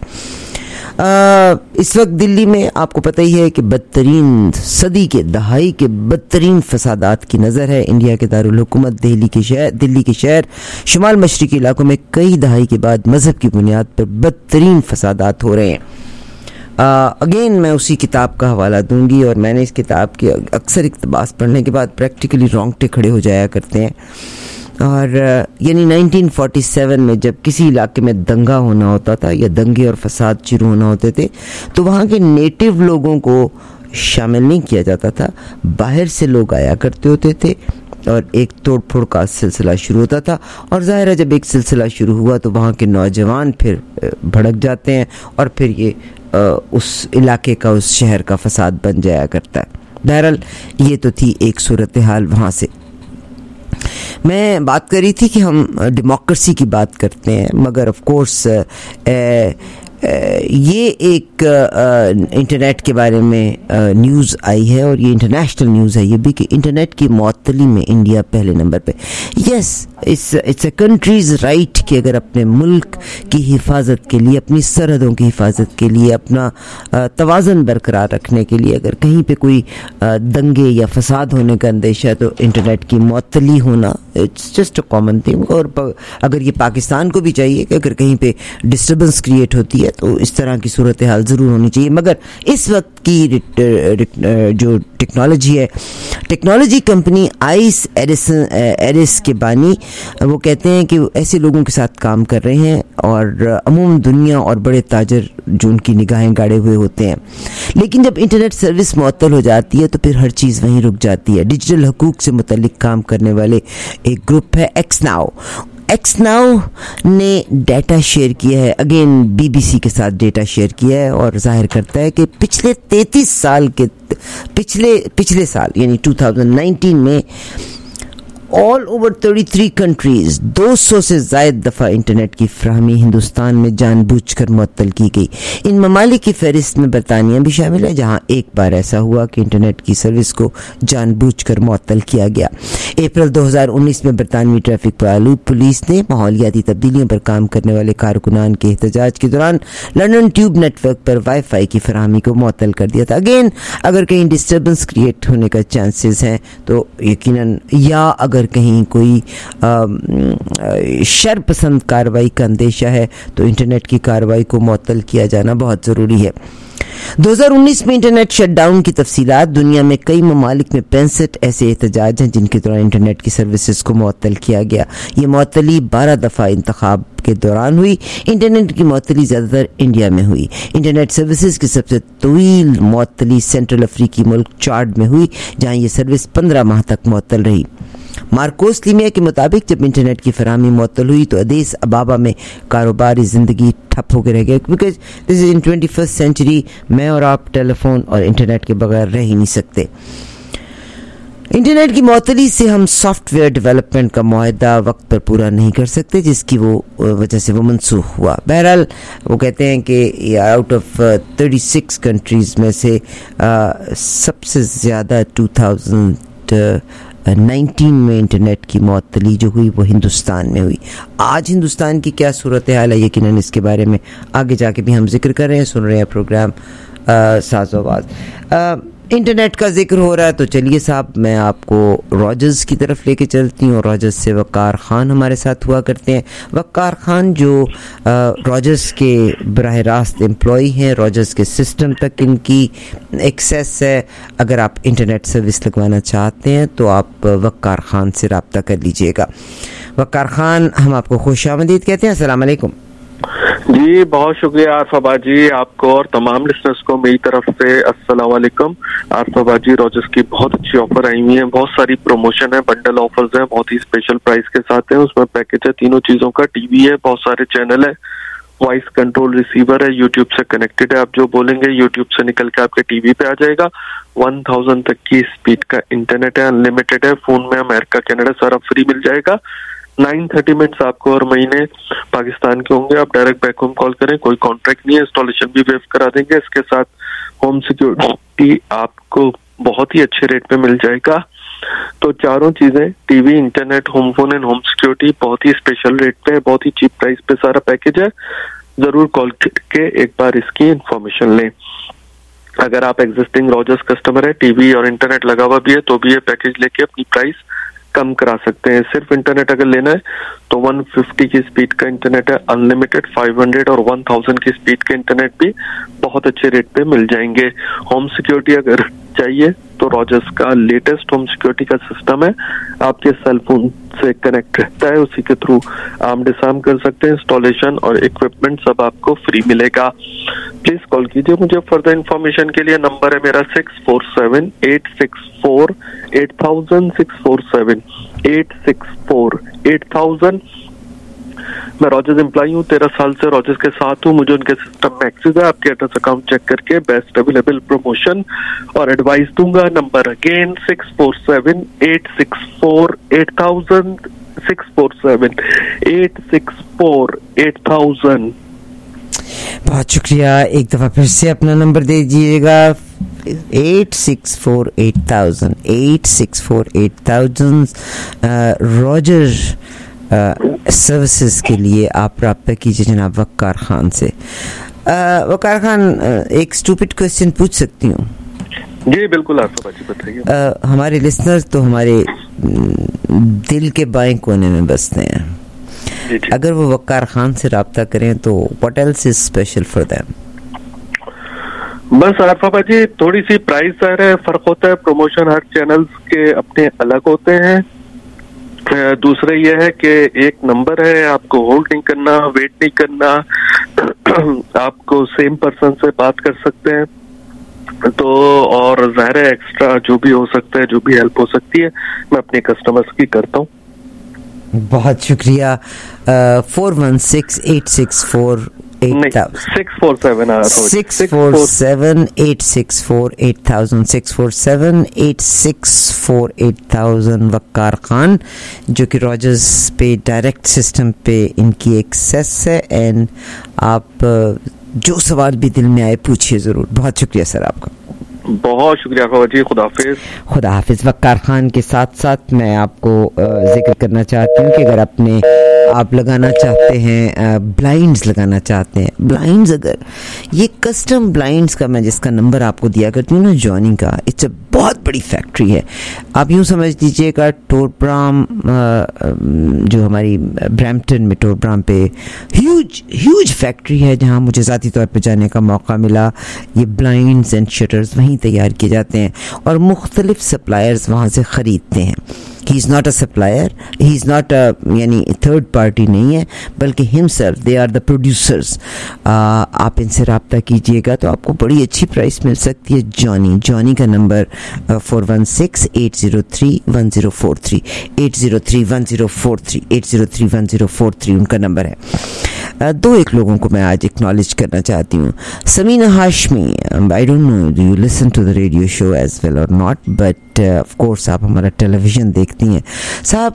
इस वक्त दिल्ली में आपको पता ही है कि बदतरीन सदी के दहाई के बदतरीन फसादात की नज़र है। इंडिया के दारुल हुकूमत दिल्ली के शहर शुमाल मशरिकी इलाकों में कई दहाई के बाद मज़हब की बुनियाद पर बदतरीन फसादात हो रहे हैं। अगेन मैं उसी किताब का हवाला दूंगी, और मैंने इस किताब के अक्सर इक़्तिबास पढ़ने के बाद प्रैक्टिकली रोंगटे खड़े हो जाया करते हैं। और यानी 1947 में जब किसी इलाके में दंगा होना होता था या दंगे और फसाद शुरू होना होते थे तो वहाँ के नेटिव लोगों को शामिल नहीं किया जाता था, बाहर से लोग आया करते होते थे और एक तोड़ फोड़ का सिलसिला शुरू होता था। और ज़ाहिर है जब एक सिलसिला शुरू हुआ तो वहाँ के नौजवान फिर भड़क जाते हैं और फिर ये उस इलाके का, उस शहर का फसाद बन जाया करता है। बहरहाल ये तो थी एक सूरत हाल। वहाँ से मैं बात कर रही थी कि हम डेमोक्रेसी की बात करते हैं, मगर ऑफ कोर्स ये एक इंटरनेट के बारे में न्यूज़ आई है, और ये इंटरनेशनल न्यूज़ है ये भी कि इंटरनेट की मुअत्तली में इंडिया पहले नंबर पे। Yes, it's a country's right कि अगर अपने मुल्क की हिफाजत के लिए, अपनी सरहदों की हिफाजत के लिए, अपना तवाज़न बरकरार रखने के लिए अगर कहीं पे कोई दंगे या फसाद होने का अंदेशा है तो इंटरनेट की मुअत्तली होना it's just a common thing. और अगर ये पाकिस्तान को भी चाहिए कि अगर कहीं पे डिस्टर्बेंस क्रिएट होती है तो इस तरह की सूरत हाल ज़रूर होनी चाहिए। मगर इस वक्त की जो टेक्नोलॉजी है, टेक्नोलॉजी कंपनी आइस एरिस के बानी वो कहते हैं कि ऐसे लोगों के साथ काम कर रहे हैं और अमूम दुनिया और बड़े ताजर जो उनकी निगाहें गाड़े हुए होते हैं। लेकिन जब इंटरनेट सर्विस मुअत्तल हो जाती है तो फिर हर चीज़ वहीं रुक जाती है। डिजिटल हकूक़ से मुतल्लिक काम करने वाले एक ग्रुप है एक्स नाउ। एक्स नाउ ने डेटा शेयर किया है, अगेन BBC के साथ डेटा शेयर किया है और जाहिर करता है कि पिछले 33 साल के पिछले साल यानी 2019 में ऑल ओवर 33 कंट्रीज 200 से ज़ायद दफ़ा इंटरनेट की फ्राहमी हिंदुस्तान में जानबूझकर मुअत्तल की गई। इन ममालिक की फहरिस्त में बरतानिया भी शामिल है, जहां एक बार ऐसा हुआ कि इंटरनेट की सर्विस को जानबूझकर मुअत्तल किया गया। अप्रैल 2019 में बरतानवी ट्रैफिक पुलिस ने माहौलियाती तब्दीलियों पर काम करने वाले कारकुनान के एहतजाज के दौरान लंदन ट्यूब नेटवर्क पर वाईफाई की फराहमी को मुअत्तल कर दिया था। अगेन अगर कहीं डिस्टर्बेंस क्रिएट होने का चांसेस हैं तो यकीनन, या अगर कहीं कोई शर पसंद कार्रवाई का अंदेशा है तो इंटरनेट की कार्रवाई को मुअत्तल किया जाना बहुत ज़रूरी है। 2019 में इंटरनेट शटडाउन की तफसीलात। दुनिया में कई ममालिक में 65 ऐसे एहतजाज हैं जिनके दौरान इंटरनेट की सर्विसेज को मुअत्तल किया गया। ये मुअत्तली 12 दफ़ा इंतखाब के दौरान हुई। इंटरनेट की मुअत्तली ज़्यादातर इंडिया में हुई। इंटरनेट सर्विसेज की सबसे तवील मुअत्तली सेंट्रल अफ्रीकी मुल्क चाड में हुई, जहाँ ये सर्विस 15 माह तक मुअत्तल रही। मार्कोस लीमिया के मुताबिक जब इंटरनेट की फराहमी मुअत्तल हुई तो अदीस अबाबा में कारोबारी ज़िंदगी ठप होकर रह गया, because this is in 21st century. मैं और आप टेलीफोन और इंटरनेट के बगैर रह ही नहीं सकते। इंटरनेट की मुअत्तली से हम सॉफ्टवेयर डेवलपमेंट का मुआहदा वक्त पर पूरा नहीं कर सकते, जिसकी वजह से वो मनसूख हुआ। बहरहाल वो कहते हैं कि आउट ऑफ 36 कंट्रीज़ में से सबसे ज़्यादा 2019 में इंटरनेट की मुअत्तली जो हुई वो हिंदुस्तान में हुई। आज हिंदुस्तान की क्या सूरत हाल है, यकीनन इसके बारे में आगे जाके भी हम जिक्र कर रहे हैं। सुन रहे हैं प्रोग्राम साज़ो आवाज़। इंटरनेट का जिक्र हो रहा है तो चलिए साहब, मैं आपको रॉजर्स की तरफ लेके चलती हूँ। रॉजर्स से वक़ार ख़ान हमारे साथ हुआ करते हैं। वक़ार ख़ान जो रॉजर्स के बराह रास्त एम्प्लॉई हैं, रॉजर्स के सिस्टम तक इनकी एक्सेस है। अगर आप इंटरनेट सर्विस लगवाना चाहते हैं तो आप वक़ार ख़ान से रब्ता कर लीजिएगा। वक़ार ख़ान, हम आपको खुशामदीद कहते हैं। अस्सलाम वालेकुम। जी बहुत शुक्रिया आरफा जी, आपको और तमाम लिसनर्स को मेरी तरफ से अस्सलाम वालेकुम। आरफा जी, रॉजर्स की बहुत अच्छी ऑफर आई हुई है, बहुत सारी प्रमोशन है, बंडल ऑफर्स हैं, बहुत ही स्पेशल प्राइस के साथ है। उसमें पैकेज है तीनों चीजों का, टीवी है, बहुत सारे चैनल है, वॉइस कंट्रोल रिसीवर है, यूट्यूब से कनेक्टेड है। आप जो बोलेंगे यूट्यूब से निकल के आपके टीवी पे आ जाएगा। 1000 तक की स्पीड का इंटरनेट है, अनलिमिटेड है। फोन में अमेरिका कनाडा सारा फ्री मिल जाएगा। 930 मिनट्स आपको हर महीने पाकिस्तान के होंगे। आप डायरेक्ट बैक होम कॉल करें, कोई कॉन्ट्रैक्ट नहीं है, इंस्टॉलेशन भी वेव करा देंगे। इसके साथ होम सिक्योरिटी आपको बहुत ही अच्छे रेट पे मिल जाएगा। तो चारों चीजें, TV, internet, home phone and home security, बहुत ही स्पेशल रेट पे, बहुत ही चीप प्राइस पे सारा पैकेज है। जरूर कॉल करके एक बार इसकी इंफॉर्मेशन लें। अगर आप एग्जिस्टिंग रॉजर्स कस्टमर है, टीवी और इंटरनेट लगा हुआ भी है, तो भी ये पैकेज लेके अपनी प्राइस कम करा सकते हैं। सिर्फ इंटरनेट अगर लेना है तो 150 की स्पीड का इंटरनेट है, अनलिमिटेड 500 और 1000 की स्पीड के इंटरनेट भी बहुत अच्छे रेट पे मिल जाएंगे। होम सिक्योरिटी अगर चाहिए तो रॉजर्स का लेटेस्ट होम सिक्योरिटी का सिस्टम है, आपके सेल फोन से कनेक्ट रहता है, उसी के थ्रू आम डिसाम कर सकते हैं। इंस्टॉलेशन और इक्विपमेंट सब आपको फ्री मिलेगा। प्लीज कॉल कीजिए मुझे फर्दर इन्फॉर्मेशन के लिए। नंबर है मेरा 647-864-8000 647-864-8000। मैं रॉजर्स एम्प्लॉई हूँ, 13 साल से रॉजर्स के साथ हूँ। मुझे उनके सिस्टम में एक्सेस है। आपके एड्रेस अकाउंट चेक करके बेस्ट अवेलेबल प्रमोशन और एडवाइस दूंगा। Number again 647-864-8000 647-864-8000। बहुत शुक्रिया। एक दफ़ा फिर से अपना नंबर दे दीजिएगा। 864-8000 864-8000। रॉजर सर्विसेज के लिए आप रब्ता कीजिए जनाब वक़ार ख़ान से। वक़ार ख़ान, एक स्टूपिड क्वेश्चन पूछ सकती हूँ? जी बिल्कुल आरफा जी, बताइए। हमारे लिसनर्स तो हमारे दिल के बाएं कोने में बसते हैं। अगर वो वक़ार ख़ान से रब्ता करें तो what else is special for them? बस आरफा जी, थोड़ी सी प्राइस फर्क होता है। प्रमोशन हर चैनल्स के अपने अलग होते हैं। दूसरा ये है कि एक नंबर है, आपको होल्ड नहीं करना, वेट नहीं करना, आपको सेम पर्सन से बात कर सकते हैं। तो और ज़ाहिर है एक्स्ट्रा जो भी हो सकता है, जो भी हेल्प हो सकती है, मैं अपने कस्टमर्स की करता हूँ। बहुत शुक्रिया। 416864 647-864-8000 वक्कार खान, जो कि रॉजर्स पे डायरेक्ट सिस्टम पे इनकी एक्सेस है। एंड आप जो सवाल भी दिल में आए पूछिए ज़रूर। बहुत शुक्रिया सर आपका। बहुत शुक्रिया जी। खुदा हाफिज। वक्कार खान के साथ साथ मैं आपको जिक्र करना चाहती हूँ कि अगर आप लगाना चाहते हैं, ब्लाइंड्स लगाना चाहते हैं, ब्लाइंड्स, अगर ये कस्टम ब्लाइंड्स का मैं जिसका नंबर आपको दिया करती हूँ ना, जॉनी का, इट्स अ बहुत बड़ी फैक्ट्री है। आप यूँ समझ लीजिएगा टोरब्राम, जो हमारी ब्रैम्पटन में टोरब्राम पे ह्यूज फैक्ट्री है, जहाँ मुझे ज़ाती तौर पे जाने का मौका मिला। ये ब्लाइंड्स एंड शटर्स वहीं तैयार किए जाते हैं और मुख्तलिफ सप्लायर्स वहाँ से ख़रीदते हैं। He is not a supplier, he is not यानी थर्ड पार्टी नहीं है, बल्कि himself they are the producers. आप इनसे रब्ता कीजिएगा तो आपको बड़ी अच्छी प्राइस मिल सकती है। जॉनी का नंबर 4168031043 8031043 उनका नंबर है। एक लोगों को मैं आज एक्नॉलेज करना चाहती हूँ। Samina Hashmi, I don't know do you listen to the radio show as well और नॉट, बट ऑफ कोर्स आप हमारा टेलीविज़न देखती हैं साहब।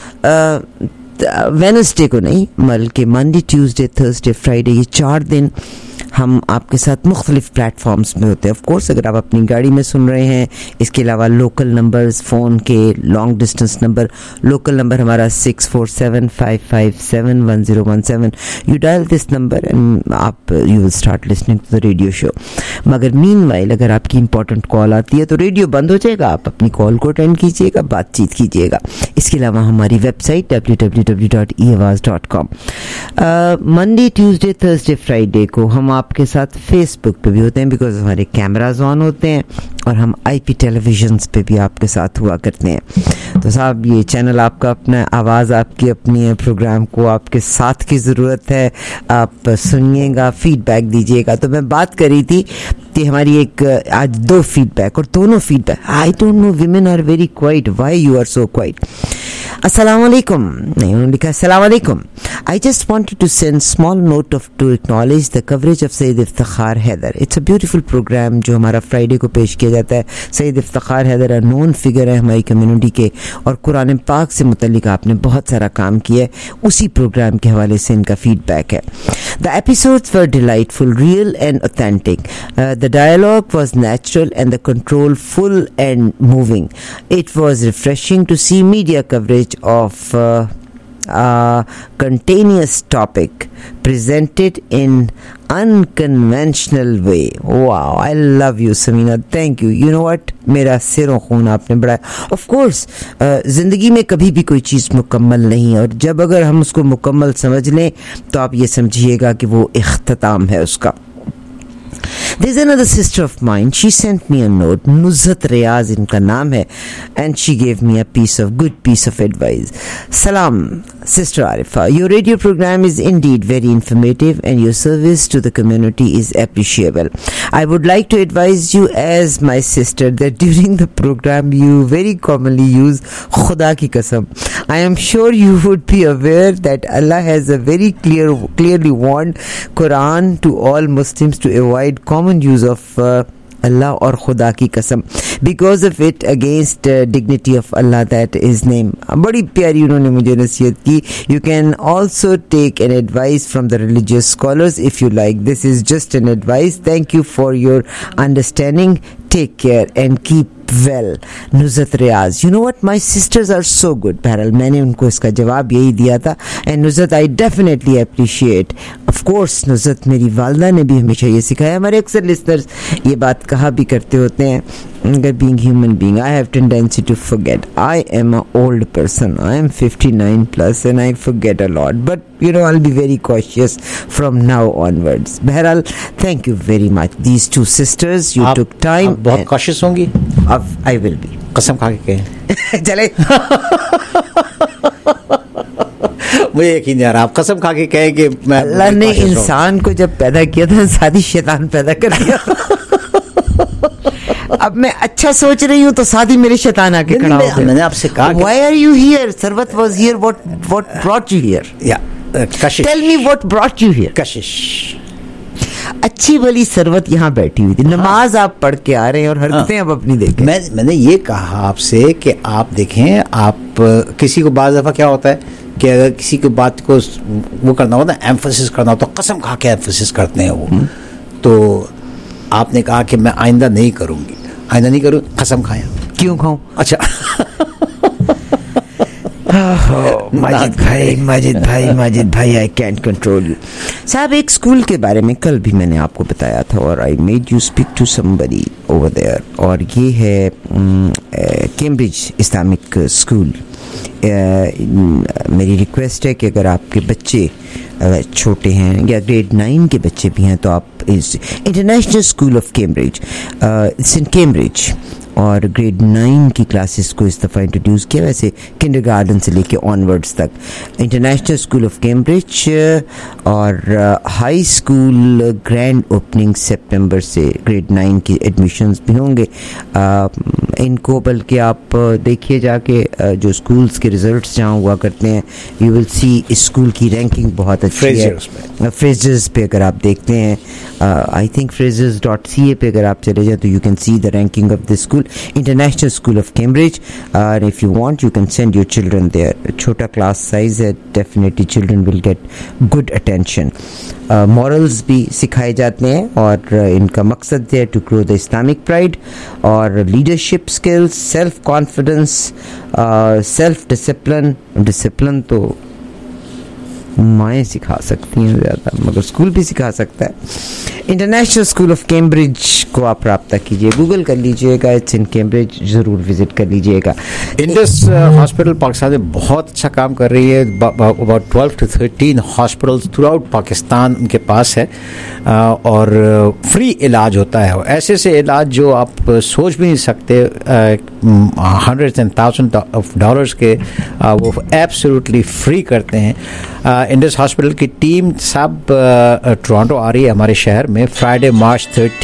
वेडनेसडे को नहीं बल्कि मंडे, ट्यूसडे, थर्सडे, फ्राइडे, ये 4 दिन हम आपके साथ मुख्तलिफ प्लेटफॉर्म्स में होते हैं। ऑफ कोर्स अगर आप अपनी गाड़ी में सुन रहे हैं, इसके अलावा लोकल नंबर्स, फ़ोन के long distance number, local number हमारा 647-557-1017। You dial this number and आप you will start listening to the radio show. मगर मीनवाइल अगर आपकी इंपॉर्टेंट कॉल आती है तो रेडियो बंद हो जाएगा, आप अपनी कॉल को अटेंड कीजिएगा, बातचीत कीजिएगा। इसके अलावा हमारी website www.eawaz.com। Monday, Tuesday, Thursday, Friday को हम आपके साथ फेसबुक पे भी होते हैं, बिकॉज हमारे कैमराज ऑन होते हैं, और हम आईपी टेलीविजन्स पे भी आपके साथ हुआ करते हैं। तो साहब ये चैनल आपका अपना, आवाज़ आपकी अपनी है, प्रोग्राम को आपके साथ की ज़रूरत है। आप सुनिएगा, फीडबैक दीजिएगा। तो मैं बात कर रही थी कि हमारी एक आज 2 फीडबैक, और दोनों feedback, I don't know, women are very quiet, why you are so quiet. अस्सलाम वालेकुम, नहीं उन्होंने लिखा अस्सलाम वालेकुम। I just wanted to send small note to acknowledge the coverage of Sayyid Iftikhar Haider. It's a beautiful program जो हमारा Friday को पेश किया जाता है। सैयद इफ्तिखार हैदर नोन फिगर है हमारी कम्युनिटी के, और कुरान पाक से मुतल्लिक आपने बहुत सारा काम किया है। उसी प्रोग्राम के हवाले से इनका फीडबैक है। The episodes were delightful, real and authentic. The dialogue was natural and the control full and moving. It was refreshing to see media coverage of continuous topic presented in unconventional way. Wow, I love you Samina, thank you. You know what, मेरा सिरों खून आपने बढ़ाया। Of course ज़िंदगी में कभी भी कोई चीज़ मुकम्मल नहीं है, और जब अगर हम उसको मुकम्मल समझ लें तो आप ये समझिएगा कि वो इख्तिताम है उसका। There's another sister of mine. She sent me a note. Nuzhat Riaz इनका नाम है, and she gave me a good piece of advice. Salam, Sister Arifa. Your radio program is indeed very informative, and your service to the community is appreciable. I would like to advise you as my sister that during the program you very commonly use Khuda ki qasam. I am sure you would be aware that Allah has a very clearly warned Quran to all Muslims to avoid common use of Allah or Khuda ki qasam because of it against dignity of Allah, that is name. बड़ी प्यारी उन्होंने मुझे नसीहत की. You can also take an advice from the religious scholars if you like. This is just an advice. Thank you for your understanding. Take care and keep well. Nuzhat Riaz. You know what? My sisters are so good. बहरहाल मैंने उनको इसका जवाब यही दिया था. And Nuzhat, I definitely appreciate. Of course, Nuzhat, मेरी वालदा ने भी हमेशा ये सिखाया. हमारे अक्सर listeners ये बात कहा भी करते होते हैं. Being human being, I have tendency to forget. I am an old person. I am 59 plus and I forget a lot. But you know, I'll be very cautious from now onwards. Behral, thank you very much. These two sisters, you took time. आप बहुत cautious होंगी? I will be. कसम खा के कहें. चले. मुझे यकीन नहीं आ रहा. आप कसम खा के कहें कि मैं अल्लाह ने इंसान को जब पैदा किया था सादी शैतान पैदा कर दिया. अब मैं अच्छा सोच रही हूँ तो साथ ही मेरे शैतान आके खड़ा हो गया। मैंने आपसे कहा Why are you here? Sarwat was here. What brought you here? Kashish. Tell me what brought you here. कशिश। अच्छी भली सरवत यहाँ बैठी हुई थी, नमाज आप पढ़ के आ रहे हैं और हरकतें अब अपनी देखें। मैंने ये कहा आपसे कि आप देखें, आप किसी को बाज़ दफ़ा क्या होता है कि अगर किसी की बात को वो करना होता है, एम्फसिस करना होता है, तो कसम खा के एम्फसिस करते हैं वो। तो आपने कहा कि मैं आइंदा नहीं करूँगी, आइंदा नहीं करूँ, कसम खाया। क्यों खाऊं? अच्छा। माजिद भाई आई कैंट कंट्रोल यू। साहब, एक स्कूल के बारे में कल भी मैंने आपको बताया था और I made you speak to somebody over there, और ये है कैम्ब्रिज इस्लामिक स्कूल। मेरी रिक्वेस्ट है कि अगर आपके बच्चे छोटे हैं या ग्रेड 9 के बच्चे भी हैं तो आप इस international school of Cambridge, it's in Cambridge, और ग्रेड 9 की क्लासेस को इस दफ़ा इंट्रोड्यूस किया, वैसे किंडरगार्टन से लेके ऑनवर्ड्स तक। इंटरनेशनल स्कूल ऑफ कैम्ब्रिज और हाई स्कूल ग्रैंड ओपनिंग सितंबर से ग्रेड 9 की एडमिशन्स भी होंगे। इनको बल्कि आप देखिए जाके जो स्कूल्स के रिजल्ट्स जहाँ हुआ करते हैं, यू विल सी इस स्कूल की रैंकिंग बहुत अच्छी है। फ्रेजर्स पे अगर आप देखते हैं, आई थिंक frasers.ca पे अगर आप चले जाए तो you can see the ranking of this school, International School of Cambridge, and if you want you can send your children there. छोटा क्लास साइज है, definitely children will get good attention. Morals भी सिखाए जाते हैं और इनका मकसद है to grow the Islamic pride और leadership skills, self confidence, self discipline. Discipline तो माएँ सिखा सकती हैं ज़्यादा, मगर स्कूल भी सिखा सकता है। इंटरनेशनल स्कूल ऑफ कैम्ब्रिज को आप रब्ता कीजिए, गूगल कर लीजिएगा, इट्स इन कैम्ब्रिज, ज़रूर विजिट कर लीजिएगा। इंडस हॉस्पिटल पाकिस्तान में बहुत अच्छा काम कर रही है। About 12 to 13 hospitals throughout Pakistan उनके पास है और फ्री इलाज होता है। ऐसे ऐसे इलाज जो आप सोच भी नहीं सकते, hundreds and thousands of dollars के वो एब्सोल्युटली फ्री करते हैं। इंडस हॉस्पिटल की टीम सब टोरंटो आ रही है हमारे शहर में फ्राइडे मार्च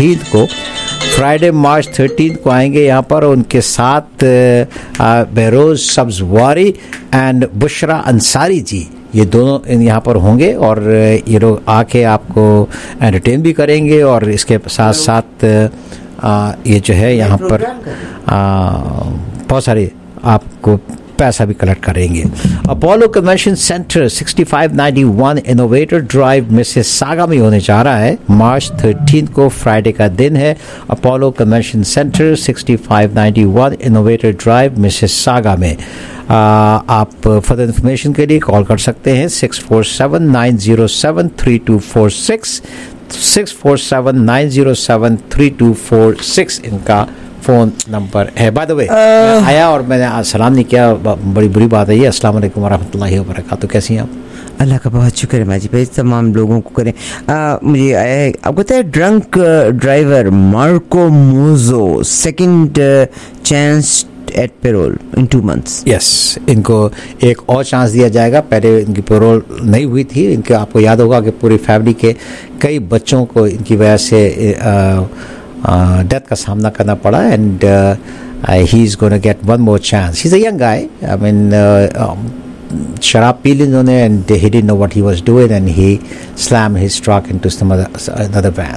13 को आएंगे यहाँ पर। उनके साथ बहरोज सब्जवारी एंड बुशरा अंसारी जी, ये दोनों यहाँ पर होंगे और ये लोग आके आपको एंटरटेन भी करेंगे और इसके साथ साथ ये जो है यहाँ पर बहुत सारे आपको पैसा भी कलेक्ट करेंगे। Apollo Convention Centre 6591 Innovator Drive Mississauga में होने जा रहा है। मार्च 13 को फ्राइडे का दिन है। Apollo Convention Centre 6591 Innovator Drive Mississauga में। आप फर्दर इंफॉर्मेशन के लिए कॉल कर सकते हैं 647-907-3246 647-907-3246 इनका फ़ोन नंबर है। बाय द वे आया और मैंने आज सलाम नहीं किया, बड़ी बुरी बात है ये। अस्सलाम वालेकुम वरहमतुल्लाहि वबरकातुहू। कैसी हैं आप? अल्लाह का बहुत शुक्र है माजी भाई, तमाम लोगों को करें। मुझे आया है, आपको पता है drunk driver Marco Mojo second chance at parole in 2 months। Yes, इनको एक और चांस दिया जाएगा। पहले इनकी पेरोल नहीं हुई थी। इनके आपको याद होगा कि पूरी फैमिली के कई बच्चों को इनकी वजह से डेथ का सामना करना पड़ा and he is gonna get one more chance. He is a young guy, I mean शराब पी ली इन्होंने and he didn't know what he was doing and he slam his truck into some other van.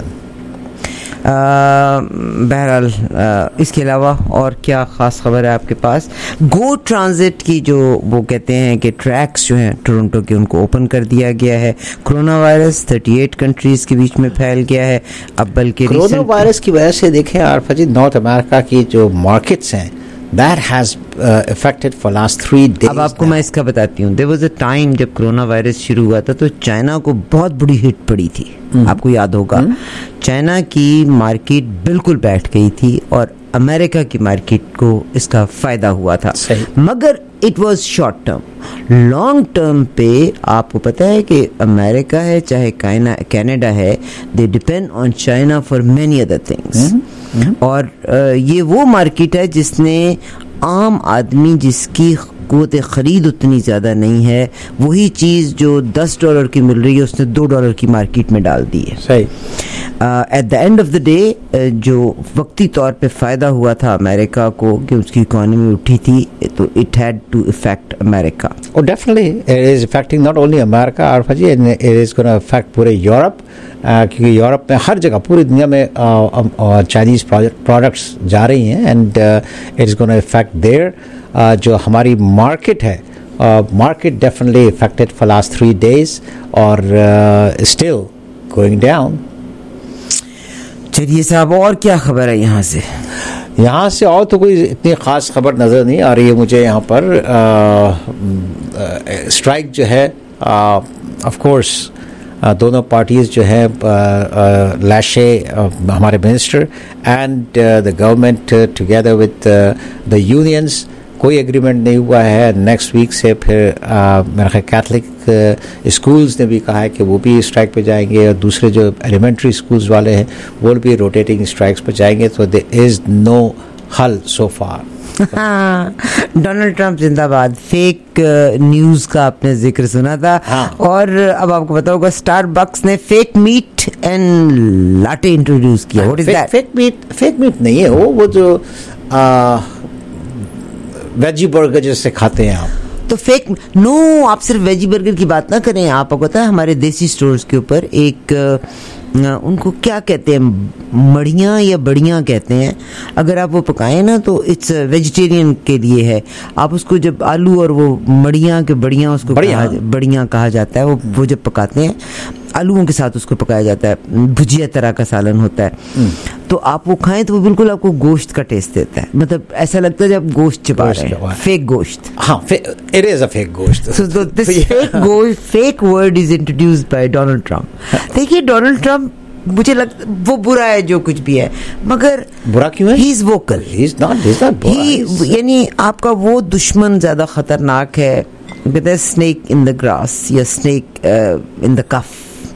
बहरहाल इसके अलावा और क्या ख़ास खबर है आपके पास? गो ट्रांजिट की जो वो कहते हैं कि ट्रैक्स जो हैं टोरंटो के उनको ओपन कर दिया गया है। कोरोना वायरस 38 कंट्रीज़ के बीच में फैल गया है। अब बल्कि कोरोना वायरस की वजह से देखें आरफा जी, नॉर्थ अमेरिका की जो मार्केट्स हैं that has affected for last 3 days। अब आपको मैं इसका बताती हूँ। there was a time जब कोरोना वायरस शुरू हुआ था तो चाइना को बहुत बड़ी हिट पड़ी थी। आपको याद होगा चाइना की मार्केट बिल्कुल बैठ गई थी और अमेरिका की मार्केट को इसका फायदा हुआ था। मगर it was short term. Long term पे आपको पता है कि अमेरिका है चाहे कनाडा है, they depend on China for many other things. और ये वो मार्केट है जिसने आम आदमी जिसकी क़ुव्वत ख़रीद उतनी ज़्यादा नहीं है, वही चीज़ जो $10 की मिल रही है उसने $2 की मार्केट में डाल दी है। सही। At the end of the day जो वक्ती तौर पे फ़ायदा हुआ था अमेरिका को कि उसकी इकॉनमी उठी थी, तो it had to affect America. Oh, definitely, it is affecting not only America, Arfa ji, and it is going to affect पूरे यूरोप, क्योंकि यूरोप में हर जगह पूरी दुनिया में चाइनीज़ प्रोडक्ट्स जा रही हैं, and it is going to affect there. जो हमारी मार्केट है, market definitely affected for last 3 days और स्टिल गोइंग डाउन। चलिए साहब, और क्या खबर है यहाँ से? यहाँ से और तो कोई इतनी ख़ास खबर नज़र नहीं आ रही है मुझे यहाँ पर। स्ट्राइक जो है, ऑफ कोर्स दोनों पार्टीज़ जो है, लाशे हमारे minister and the government together with the unions, कोई एग्रीमेंट नहीं हुआ है। नेक्स्ट वीक से फिर मेरा ख्याल कैथलिक स्कूल्स ने भी कहा है कि वो भी स्ट्राइक पे जाएंगे, और दूसरे जो एलिमेंट्री स्कूल्स वाले हैं वो भी रोटेटिंग स्ट्राइक्स पे जाएंगे। तो देयर इज़ नो हल सो फार। डोनाल्ड ट्रंप जिंदाबाद। फेक न्यूज़ का आपने जिक्र सुना था। हाँ। और अब आपको पता होगा स्टारबक्स ने fake meat and latte introduce किया। What is that? Fake meat नहीं है वो जो वेजी बर्गर जैसे खाते हैं आप, तो फेक नो, आप सिर्फ वेजी बर्गर की बात ना करें। आपको पता है हमारे देसी स्टोर्स के ऊपर एक उनको क्या कहते हैं, मड़ियाँ या बड़ियाँ कहते हैं, अगर आप वो पकाएं ना तो इट्स वेजिटेरियन के लिए है। आप उसको जब आलू और वो मड़ियाँ के बड़ियाँ उसको बड़ियाँ कहा जाता है, वो जब पकाते हैं आलूओं के साथ उसको पकाया जाता है, भुजिया तरह का सालन होता है, तो आप वो खाएं तो वो बिल्कुल आपको गोश्त का टेस्ट देता है। मतलब ऐसा लगता है जब गोश्त चबा रहे हैं, फेक गोश्त। हाँ, इट इज अ फेक गोश्त। So this fake word is introduced by Donald Trump। देखिए डोनाल्ड ट्रम्प, मुझे लगता वो बुरा है जो कुछ भी है, मगर बुरा क्यों है? He is vocal. He's not यानी आपका वो दुश्मन ज्यादा खतरनाक है, कहते हैं स्नेक इन द ग्रास या स्नेक इन द कफ,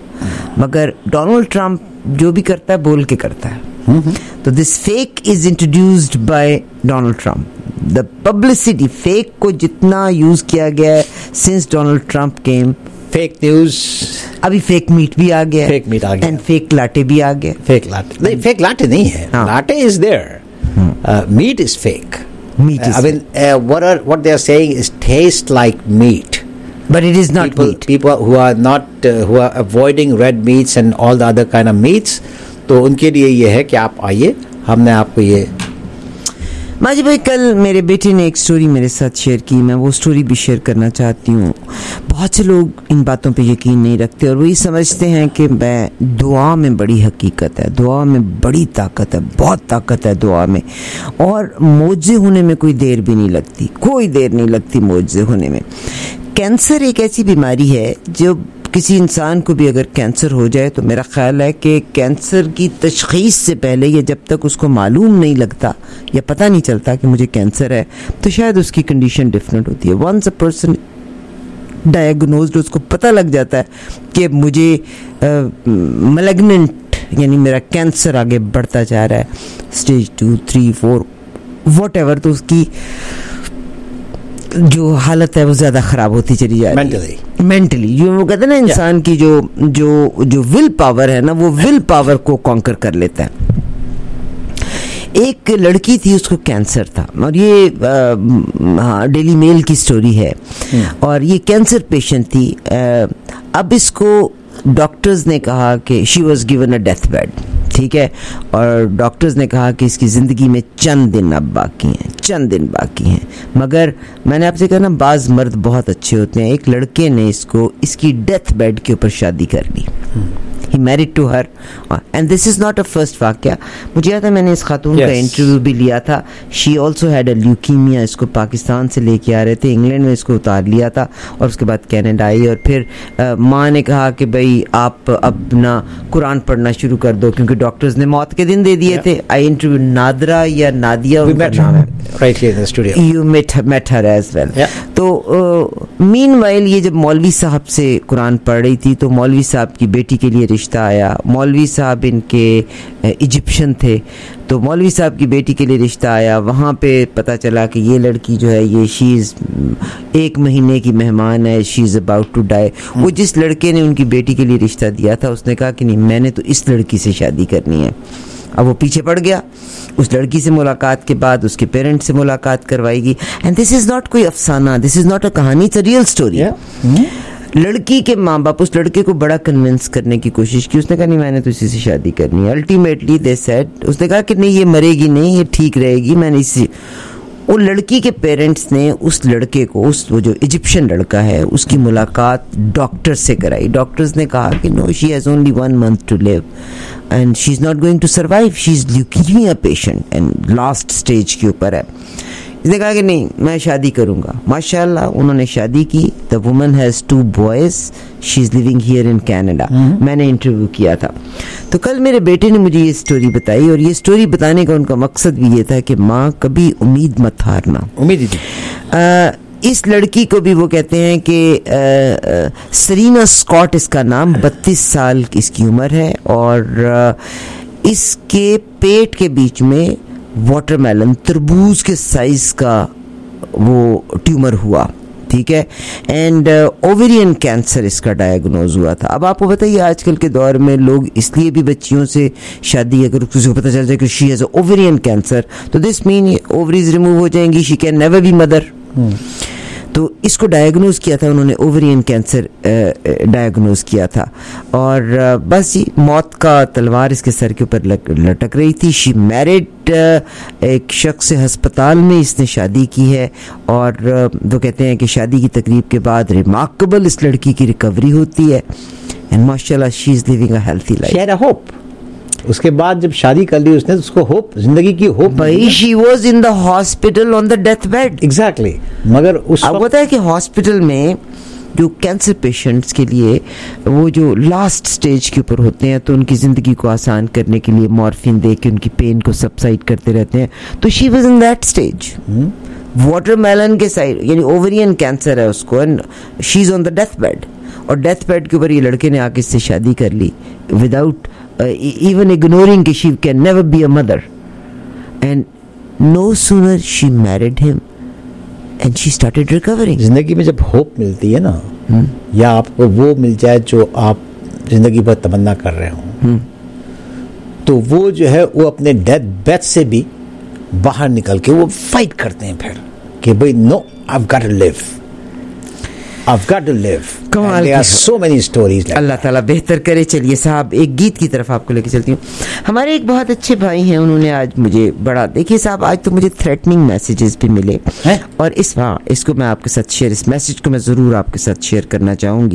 मगर डोनाल्ड ट्रम्प जो भी करता है बोल के करता है। तो this fake is introduced by Donald Trump. The publicity, fake को जितना यूज किया गया है since Donald Trump came, fake news, अभी फेक मीट भी आ गया, फेक मीट आ गया, एंड फेक लाटे भी आ गए। फेक लाटे नहीं, फेक लाटे नहीं है, latte is there, meat is fake. I mean, what they are saying is taste like meat. But it is not meat. People who are not who are avoiding red meats and all the other kind of meats, तो उनके लिए ये है कि आप आइए, हमने आपको ये। माजी भाई, कल मेरे बेटे ने एक स्टोरी मेरे साथ शेयर की, मैं वो स्टोरी भी शेयर करना चाहती हूँ। बहुत से लोग इन बातों पे यकीन नहीं रखते और वही समझते हैं कि दुआ में बड़ी हकीकत है, दुआ में बड़ी ताकत है, बहुत ताकत है दुआ में, और मोजे होने में कोई देर भी नहीं लगती, कोई देर नहीं लगती मोजे होने में। कैंसर एक ऐसी बीमारी है जो किसी इंसान को भी अगर कैंसर हो जाए तो मेरा ख्याल है कि कैंसर की तशख़ीस से पहले या जब तक उसको मालूम नहीं लगता या पता नहीं चलता कि मुझे कैंसर है, तो शायद उसकी कंडीशन डिफरेंट होती है। वंस अ पर्सन डायग्नोज्ड, उसको पता लग जाता है कि मुझे मैलिग्नेंट यानी मेरा कैंसर आगे बढ़ता जा रहा है, स्टेज 2, 3, 4 व्हाटएवर, तो उसकी जो हालत है वो ज्यादा खराब होती चली जा रही है मेंटली। जो वो कहते हैं ना, इंसान की जो विल पावर है ना, वो विल पावर को कॉन्कर कर लेता है। एक लड़की थी, उसको कैंसर था, और ये डेली मेल की स्टोरी है, और ये कैंसर पेशेंट थी। अब इसको डॉक्टर्स ने कहा कि she was given a death bed, ठीक है, और डॉक्टर्स ने कहा कि इसकी ज़िंदगी में चंद दिन अब बाकी हैं, चंद दिन बाकी हैं। मगर मैंने आपसे कहा ना, बाज़ मर्द बहुत अच्छे होते हैं। एक लड़के ने इसकी डेथ बेड के ऊपर शादी कर ली। He married to her, and this is not a first वाक़या। मुझे याद है मैंने इस खातून का इंटरव्यू भी लिया था। She also had a leukemia। इसको पाकिस्तान से लेके आ रहे थे, इंग्लैंड में इसको उतार लिया था, और उसके बाद कनाडा आई, और फिर माँ ने कहा कि भाई आप अपना कुरान पढ़ना शुरू कर दो, क्योंकि डॉक्टर्स ने मौत के दिन दे दिए थे। आई इंटरव्यू नादरा या नादिया, उनका नाम है, right here in the studio. You met her as well. तो मीनवाइल ये जब मौलवी साहब से कुरान पढ़ रही थी, तो मौलवी साहब की बेटी के लिए रिश्ता आया। मौलवी साहब इनके इजिप्शियन थे, तो मौलवी साहब की बेटी के लिए रिश्ता आया। वहाँ पे पता चला कि ये लड़की जो है ये शी इज़ 1 महीने की मेहमान है, she is about to die. वो जिस लड़के ने उनकी बेटी के लिए रिश्ता दिया था उसने कहा कि नहीं, मैंने तो इस लड़की से शादी करनी है। अब वो पीछे पड़ गया। उस लड़की से मुलाकात के बाद उसके पेरेंट्स से मुलाकात करवाएगी। एंड दिस इज़ नॉट कोई अफसाना, दिस इज़ नॉट अ कहानी, इट्स अ रियल स्टोरी। लड़की के माँ बाप उस लड़के को बड़ा कन्विंस करने की कोशिश की। उसने कहा नहीं, मैंने तो इसी से शादी करनी है। अल्टीमेटली दे सेड, उसने कहा कि नहीं, ये मरेगी नहीं, ये ठीक रहेगी, मैंने इसी। वो लड़की के पेरेंट्स ने उस लड़के को, वो जो इजिप्शियन लड़का है, उसकी मुलाकात डॉक्टर से कराई। डॉक्टर्स ने कहा कि no, she has only 1 month to live and she is not going to survive, she is leukaemia patient and last stage के ऊपर है। इसने कहा कि नहीं, मैं शादी करूंगा। माशाल्लाह उन्होंने शादी की। The woman has 2 boys, she is living here in Canada. मैंने इंटरव्यू किया था। तो कल मेरे बेटे ने मुझे ये स्टोरी बताई, और ये स्टोरी बताने का उनका मकसद भी ये था कि माँ, कभी उम्मीद मत हारना। उम्मीद थी। इस लड़की को भी वो कहते हैं कि सरीना स्कॉट इसका नाम, 32 साल इसकी उम्र है, और इसके पेट के बीच में वाटरमेलन, तरबूज के साइज का वो ट्यूमर हुआ, ठीक है। एंड ओवेरियन कैंसर इसका डायग्नोज हुआ था। अब आपको बताइए, आजकल के दौर में लोग इसलिए भी बच्चियों से शादी, अगर किसी को पता चल जाए कि शी हैज़ ओवेरियन कैंसर, तो दिस मीन ओवरीज रिमूव हो जाएंगी, she can never be mother. तो इसको डायग्नोज किया था उन्होंने, ओवेरियन कैंसर डायग्नोज किया था। और बस जी, मौत का तलवार इसके सर के ऊपर लटक रही थी। शी मैरिड, एक शख्स से हस्पताल में इसने शादी की है, और वो कहते हैं कि शादी की तकरीब के बाद रिमार्केबल इस लड़की की रिकवरी होती है, एंड माशाल्लाह she is living a healthy life. She had a hope. उसके बाद जब शादी कर ली उसने, उसको होप, जिंदगी की होप। भाई, she was in the hospital on the death bed. Exactly. मगर उस आपको पता है कि हॉस्पिटल में जो कैंसर पेशेंट्स के लिए वो जो लास्ट स्टेज के ऊपर होते हैं, तो उनकी ज़िंदगी को आसान करने के लिए मॉर्फिन दे के उनकी पेन को सबसाइड करते रहते हैं। तो she was in that stage. Watermelon के साइड, यानी ओवेरियन कैंसर है उसको, and she is on the death bed. और डेथ बेड के ऊपर ये लड़के ने आके इससे शादी कर ली, without even ignoring that she can never be a mother. And no sooner she married him and she started recovering. जिंदगी में जब होप मिलती है ना, या आपको वो मिल जाए जो आप जिंदगी भर तमन्ना कर रहे हो, तो वो जो है वो अपने डेथ बेड से भी बाहर निकल के वो फाइट करते हैं फिर कि भाई no, I've got to live. I've got to live. कमाल, there are so many stories like अल्लाह ताला बेहतर करे। चलिए साहब, एक गीत की तरफ आपको लेके चलती हूँ। हमारे एक बहुत अच्छे भाई हैं, उन्होंने आज मुझे बड़ा, देखिए साहब, आज तो मुझे थ्रेटनिंग मैसेजेस भी मिले हैं, और इसको मैं आपके साथ शेयर, इस मैसेज को मैं ज़रूर आपके साथ शेयर करना चाहूँगी।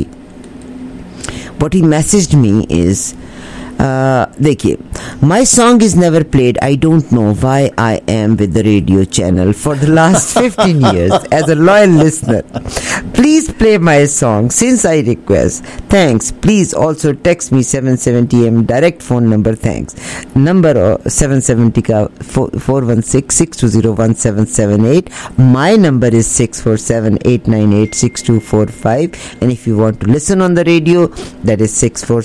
What he messaged me is, देखिए, my song is never played. I don't know why I am with the radio channel for the last 15 years as a loyal listener. Please play my song since I request. Thanks. Please also text me 770 AM direct phone number. Thanks. Number 770 का 416-620-1778. My number is 647-898-6245. And if you want to listen on the radio, that is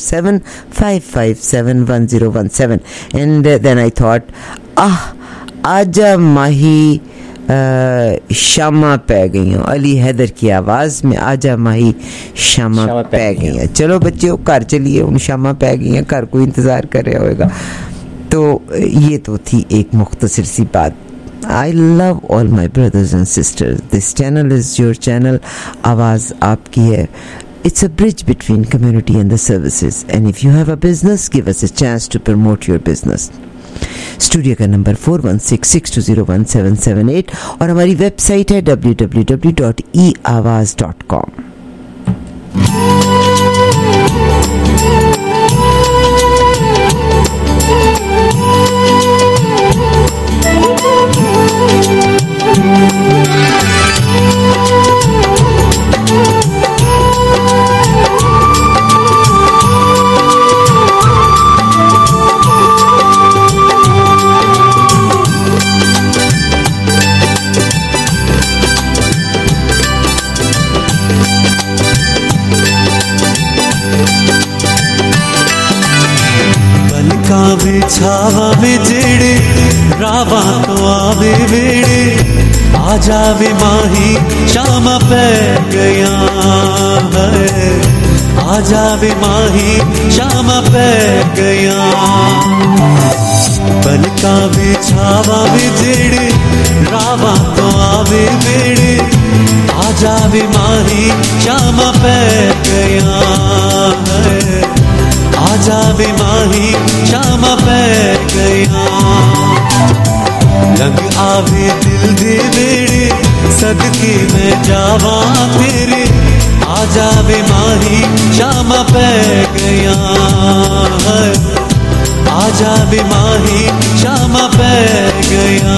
647-557-1017. And then I thought, आजा माही शामा पै गई हूँ, अली हैदर की आवाज़ में आजा माही शामा पै गई हैं। चलो बच्चों, घर चलिए, उन शामा पै गई हैं, घर को इंतज़ार कर रहा होगा। तो ये तो थी एक मुख्तसर सी बात। I love all my brothers and sisters. This channel is your channel. आवाज़ आपकी है. It's a bridge between community and the services. And if you have a business, give us a chance to promote your business. Studio का number 416-620-1778 और हमारी website है www.eawaz.com। Chhaava में जेड़े रावा तो आवे वेड़े आ जावे माही शाम पै गया है आ जावे माही शाम पै गया पलका बिछावा बिजेड़े रावा तो आवे बेड़े आ जावे माही शाम पै गया है आ जावे माही शाम पै गया लग आवे दिल दे बेड़े सदके मैं जावा तेरे आ जावे माही शाम पै गया है आ जावे माही शाम पै गया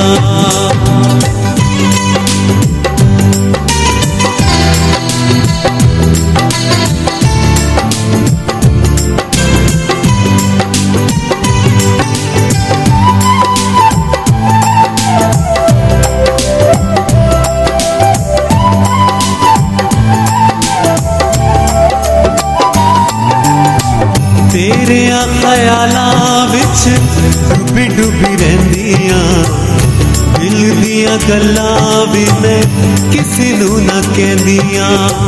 तेरे ख्यालां विच डुबी डुबी रहंदियां दिल दियां गल्लां भी मैं किसी नूं ना कहंदियां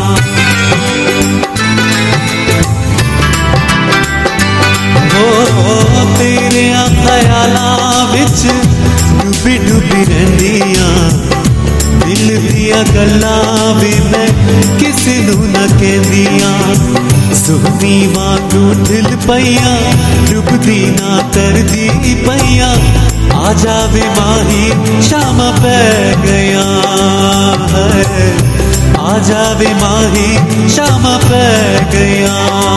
ओ तेरे ख्यालां विच डुबी डुबी रहंदियां दिल दियां गल्लां भी मैं किसी नूं ना कहंदियां सुहनी वांगू दिल पैया डुबदी ना करदी पैया आ जावे माही शाम पै गया है आ जावे माही शाम पै गया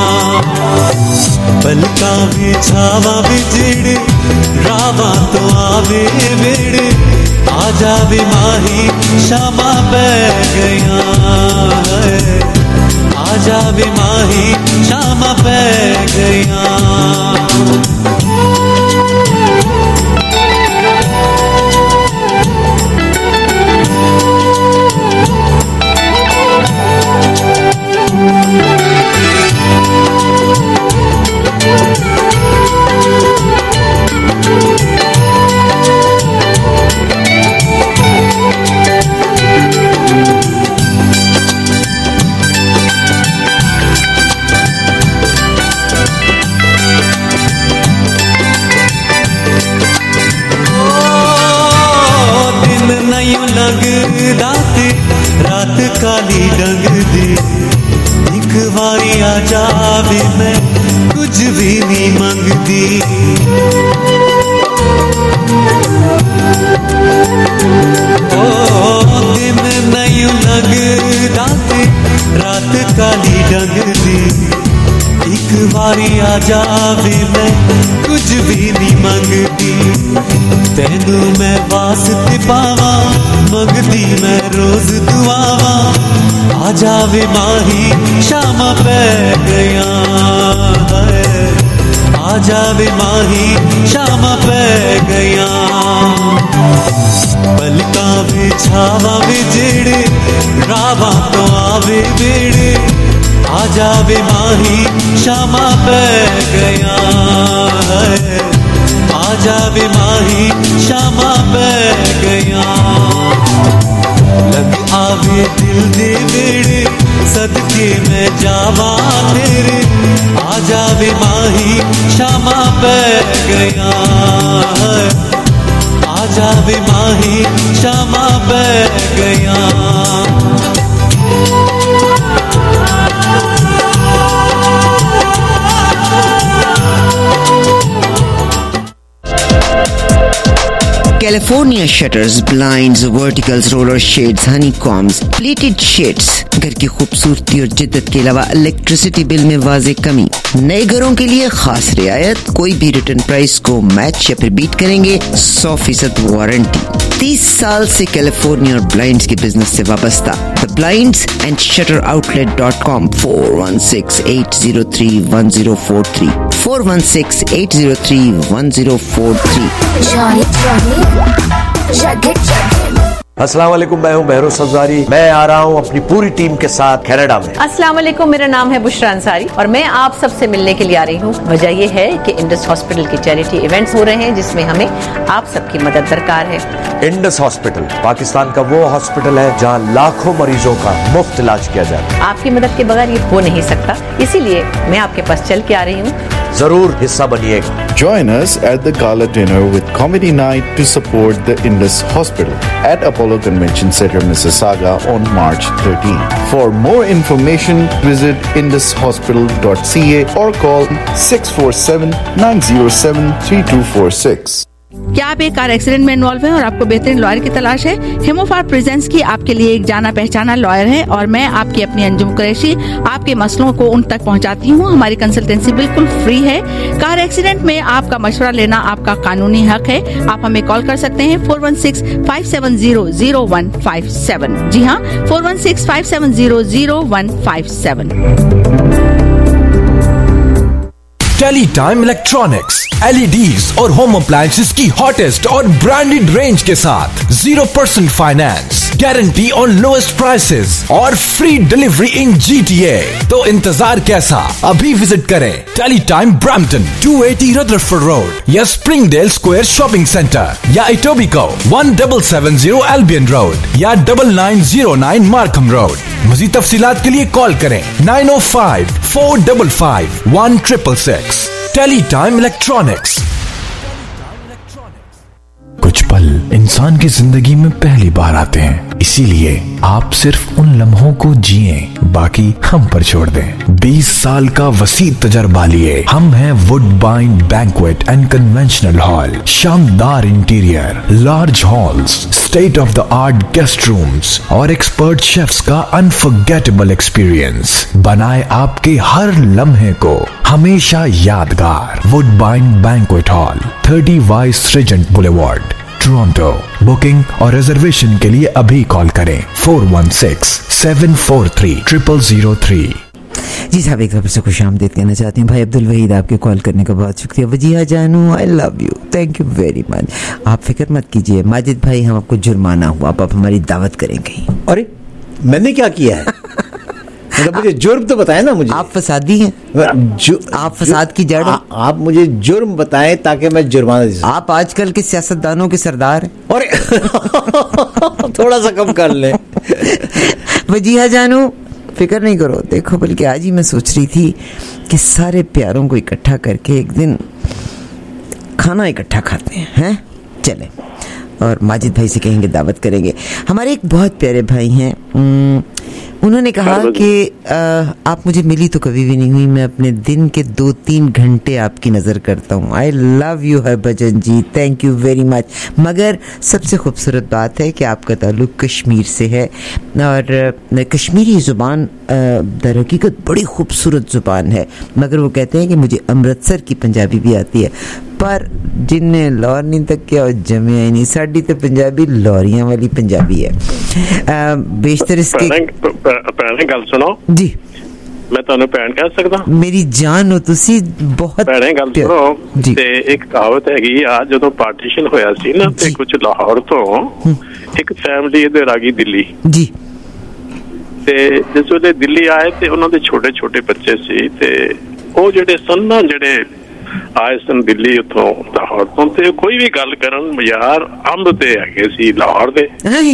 पलका बिछावा बिजेड़े रावा तो आवे वेड़े आ जावे माही शाम पै गया है आ जावे माही शाम पै गया रात काली डंगदी एक वारी आ जावे मैं कुछ भी नहीं मंगदी ओ दिन नहीं लगदा रात काली डंगदी एक वारी आ जावे मैं कुछ भी नहीं मंगदी तेनू मैं वास्ते पावा मंगदी मैं रोज दुआवा आ जावे माही शाम पै गया है आ जावे माही शाम पै गया पलका बिछावा बिजेड़े रावा तो आवे बेड़े आ जावे माही शाम पै गया है आ जावे माही शाम पै गया लग आवे दिल दे बेड़े सदके मैं जावा तेरे आ जावे माही शाम पै गया है आ जावे माही शाम पै गया California shutters, blinds, verticals, roller shades, honeycombs, pleated shades। घर की खूबसूरती और जिद्दत के अलावा इलेक्ट्रिसिटी बिल में वाज़े कमी। नए घरों के लिए खास रियायत, कोई भी रिटर्न प्राइस को मैच या फिर बीट करेंगे, 100% वारंटी। 30 साल से कैलिफोर्निया और ब्लाइंड्स के बिजनेस से वाबस्ता। The Blinds and ShutterOutlet.com 416-803-1043 416-803-1043। Johnny, check it. अस्सलाम वालेकुम, मैं हूं बहरोज सब्जारी। मैं आ रहा हूं अपनी पूरी टीम के साथ कनाडा में। अस्सलाम वालेकुम, मेरा नाम है बुशरा अंसारी और मैं आप सबसे मिलने के लिए आ रही हूं। वजह यह है कि इंडस हॉस्पिटल के चैरिटी इवेंट्स हो रहे हैं जिसमें हमें आप सबकी मदद दरकार है। इंडस हॉस्पिटल पाकिस्तान का वो हॉस्पिटल है जहां लाखों मरीजों का मुफ्त इलाज किया जाता है। आपकी मदद के बगैर ये हो नहीं सकता, इसीलिए मैं आपके पास चल के आ रही हूँ। जरूर हिस्सा बनिएगा। Join us at the gala dinner with comedy night to support the Indus Hospital at Apollo Convention Center, Mississauga on March 13. For more information, visit indushospital.ca or call 647-907-3246. क्या आप एक कार एक्सीडेंट में इन्वॉल्व हैं और आपको बेहतरीन lawyer की तलाश है? हेमोफार प्रेजेंस की आपके लिए एक जाना पहचाना लॉयर है और मैं आपकी अपनी अंजुम कुरैशी आपके मसलों को उन तक पहुंचाती हूं। हमारी कंसल्टेंसी बिल्कुल फ्री है। कार एक्सीडेंट में आपका मशवरा लेना आपका कानूनी हक है। आप हमें कॉल कर सकते हैं 416-570-0157। जी हाँ, 416-570-0157। टेलीटाइम इलेक्ट्रॉनिक्स, LEDs और होम अप्लायंसेस की हॉटेस्ट और ब्रांडेड रेंज के साथ 0% फाइनेंस, गारंटी और लोएस्ट प्राइसेस और फ्री डिलीवरी इन GTA। तो इंतजार कैसा, अभी विजिट करें टेलीटाइम ब्रैम्पटन 280 रदरफोर्ड रोड या स्प्रिंगडेल स्क्वायर शॉपिंग सेंटर या इटोबिको 1770 एल्बियन रोड या 9909 मार्कम रोड। मज़ीद तफसीलात के लिए कॉल करें 905-455-1666। Teletime electronics. कुछ पल इंसान की जिंदगी में पहली बार आते हैं, इसीलिए आप सिर्फ उन लम्हों को जिए, बाकी हम पर छोड़ दें। 20 साल का वसी तजर्बा लिए हम हैं Woodbine banquet and conventional hall. शानदार interior, large halls, state of the art guest rooms और एक्सपर्ट शेफ्स का अनफॉरगेटेबल एक्सपीरियंस बनाए आपके हर लम्हे को हमेशा यादगार। Woodbine banquet hall, 30 Vice Regent Boulevard, Toronto. Booking और रिजर्वेशन के लिए अभी कॉल करें 416-743-0003। जी साहब, एक बार से खुश आमदीद कहना चाहती हूँ। भाई अब्दुल वहीद, आपके कॉल करने का बहुत शुक्रिया। वजीहा जानू, I love you, thank you very much. आप फिक्र मत कीजिए माजिद भाई, हम आपको जुर्माना हुआ, आप हमारी दावत करेंगे। अरे मैंने क्या किया है? मतलब मुझे जुर्म तो बताएं ना। मुझे आप फसादी हैं, आप फसाद की जड़। आप मुझे जुर्म बताएं ताकि मैं जुर्माना दे सकूं। आप आजकल के सियासतदानों के सरदार हैं। और थोड़ा सा कम कर ले। वजीहा जानू, फिक्र नहीं करो। देखो, बल्कि आज ही मैं सोच रही थी कि सारे प्यारों को इकट्ठा करके एक दिन खाना इकट्ठा खाते हैं। चले, और माजिद भाई से कहेंगे दावत करेंगे। हमारे एक बहुत प्यारे भाई हैं, उन्होंने कहा कि आप मुझे मिली तो कभी भी नहीं हुई, मैं अपने दिन के 2-3 घंटे आपकी नज़र करता हूँ। I love you Harbhajan ji, thank you very much. मगर सबसे खूबसूरत बात है कि आपका ताल्लुक कश्मीर से है और कश्मीरी ज़ुबान दर हकीकत बड़ी खूबसूरत ज़ुबान है। मगर वो कहते हैं कि मुझे अमृतसर की पंजाबी भी आती है, पर जिन्हें लाहौर नहीं तक क्या और जमिया ही नहीं, साड़ी तो पंजाबी लाहौरियां वाली पंजाबी है। बेशतर इसके भैन गल सुनो जी, मैं ਤੁਹਾਨੂੰ ਭੈਣ ਕਹਿ ਸਕਦਾ? ਮੇਰੀ ਜਾਨ ਹੋ ਤੁਸੀਂ ਬਹੁਤ। ਭੈਣੇ ਗੱਲ ਸੁਣੋ ਤੇ ਇੱਕ ਕਹਾਵਤ ਹੈਗੀ ਆ, ਜਦੋਂ ਪਾਰਟੀਸ਼ਨ ਹੋਇਆ ਸੀ ਨਾ ਤੇ ਕੁਝ ਲਾਹੌਰ ਤੋਂ ਇੱਕ ਫੈਮਿਲੀ ਇਧਰ ਆ ਗਈ ਦਿੱਲੀ ਜੀ, ਤੇ ਜਿਸ ਵੇਲੇ ਦਿੱਲੀ ਆਏ ਤੇ ਉਹਨਾਂ ਦੇ ਛੋਟੇ ਛੋਟੇ ਬੱਚੇ ਸੀ ਤੇ ਉਹ ਜਿਹੜੇ ਸਨ ਨਾ, ਜਿਹੜੇ ਆਏ ਸਨ ਦਿੱਲੀ ਉੱਥੋਂ ਲਾਹੌਰ ਤੋਂ, ਤੇ ਕੋਈ ਵੀ ਗੱਲ ਕਰਨ ਯਾਰ ਅੰਬ ਤੇ ਹੈਗੇ ਸੀ ਲਾਹੌਰ ਦੇ।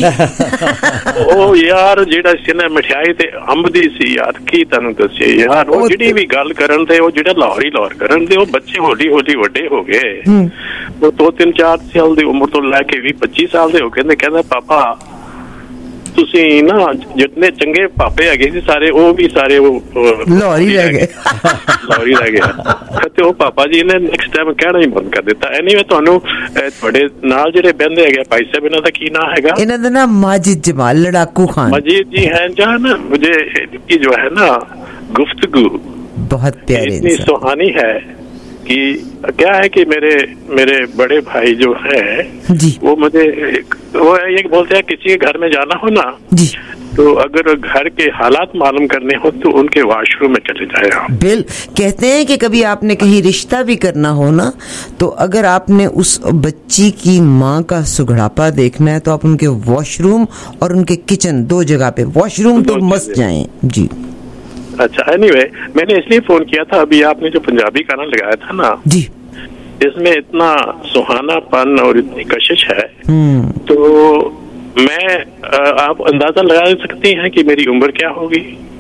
ਉਹ ਯਾਰ ਜਿਹੜਾ ਸੀ ਨਾ ਮਠਿਆਈ ਤੇ ਅੰਬ ਦੀ ਸੀ ਯਾਰ, ਕੀ ਤੁਹਾਨੂੰ ਦੱਸਿਆ ਯਾਰ। ਉਹ ਜਿਹੜੀ ਵੀ ਗੱਲ ਕਰਨ ਤੇ ਉਹ ਜਿਹੜਾ ਲਾਹੌਰੀ ਲਾਹੌਰ ਕਰਨ ਤੇ ਉਹ ਬੱਚੇ ਹੌਲੀ ਹੌਲੀ ਵੱਡੇ ਹੋ ਗਏ। ਉਹ 2-3-4 ਸਾਲ ਦੀ ਉਮਰ ਤੋਂ ਲੈ ਕੇ 20-25 ਸਾਲ ਦੇ ਹੋ ਗਏ ਨੇ। ਕਹਿੰਦਾ ਪਾਪਾ ਤੁਸੀਂ ਨਾ ਜਿੰਨੇ ਚੰਗੇ ਪਾਪੇ ਹੈਗੇ ਸੀ ਸਾਰੇ, ਉਹ ਵੀ ਸਾਰੇ ਉਹ ਲਾਹੌਰੀ ਰਹਿ ਗਏ। ਲਾਹੌਰੀ ਰਹਿ ਗਏ ਤੇ ਉਹ ਪਾਪਾ ਜੀ ਨੇ ਨੈਕਸਟ ਟਾਈਮ ਕਹਿਣਾ ਹੀ ਬੰਦ ਕਰ ਦਿੱਤਾ। ਐਨੀਵੇ ਤੁਹਾਨੂੰ ਤੁਹਾਡੇ ਨਾਲ ਜਿਹੜੇ ਬਹਿੰਦੇ ਹੈਗੇ ਭਾਈ ਸਾਹਿਬ, ਇਹਨਾਂ ਦਾ ਕੀ ਨਾਮ ਹੈਗਾ? ਇਹਨਾਂ ਦਾ ਨਾਮ माजिद जमाल लड़ाकू खान। माजिद जी हैं जहाँ ना, मुझे इनकी जो है ना गुफ्तगू बहुत प्यारी, इतनी सुहानी है कि क्या है कि मेरे बड़े भाई जो है वो मुझे वो ये बोलते हैं किसी के घर में जाना हो ना जी, तो अगर घर के हालात मालूम करने हो तो उनके वॉशरूम में चले जाए आप। बिल कहते हैं कि कभी आपने कहीं रिश्ता भी करना हो ना, तो अगर आपने उस बच्ची की माँ का सुघड़ापा देखना है तो आप उनके वॉशरूम और उनके किचन, 2 जगह पे वॉशरूम तो मस्त जाएं जी। अच्छा, एनीवे मैंने इसलिए फोन किया था, अभी आपने जो पंजाबी गाना लगाया था ना जी, इसमें इतना सुहानापन और इतनी कशिश है, तो मैं आप अंदाजा लगा सकती हैं कि मेरी उम्र क्या होगी?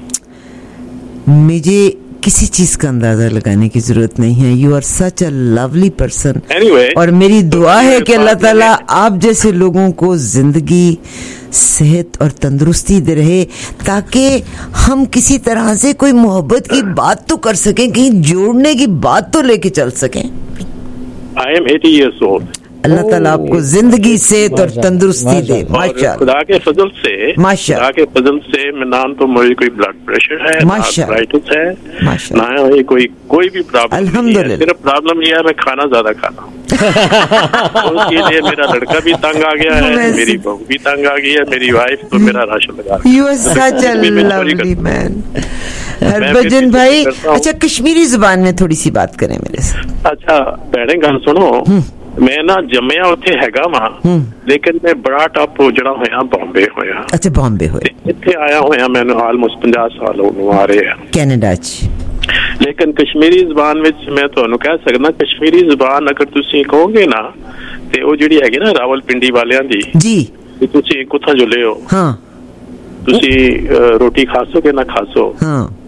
मुझे किसी चीज का अंदाजा लगाने की जरूरत नहीं है। You are such a lovely person. और मेरी दुआ है कि अल्लाह ताला आप जैसे लोगों को जिंदगी, सेहत और तंदुरुस्ती दे रहे, ताकि हम किसी तरह से कोई मोहब्बत की बात तो कर सकें, कहीं जोड़ने की बात तो लेके चल सकें। I am 80 years old. अल्लाह ताला आपको जिंदगी, सेहत और तंदुरुस्ती दे। माशाअल्लाह, खुदा के फजल से, खुदा के फजल से ना तो मुझे कोई ब्लड प्रेशर है, ना आर्थराइटिस है, ना ही कोई भी प्रॉब्लम। अल्हम्दुलिल्लाह। सिर्फ प्रॉब्लम ये है मैं खाना ज्यादा खाता हूँ। उसके लिए मेरा लड़का भी तंग आ गया है, मेरी बहू भी तंग आ गई है, मेरी वाइफ तो मेरा राशन लगा। You are such a lovely man। Harbhajan भाई, अच्छा कश्मीरी जुबान में थोड़ी सी बात करें मेरे साथ। अच्छा भैने गल सुनो, मैं ना जम्मिया उत्थे हैगा वा, लेकिन मैं बड़ा टॉप जड़ा होया बॉम्बे होया। अच्छा बॉम्बे होया, इत्थे आया होया मैंने ऑलमोस्ट 50 साल आ रहे हैं कनाडा च। लेकिन कश्मीरी जुबान विच मैं तुहानू कह सकदा, कश्मीरी जुबान अगर तुसी कहोगे ना ते ओ जिहड़ी हैगी ना रावलपिंडी वालियां दी जी, तुसी कुत्थां जुले हो, हाँ तुसी रोटी खासो के ना खासो, हाँ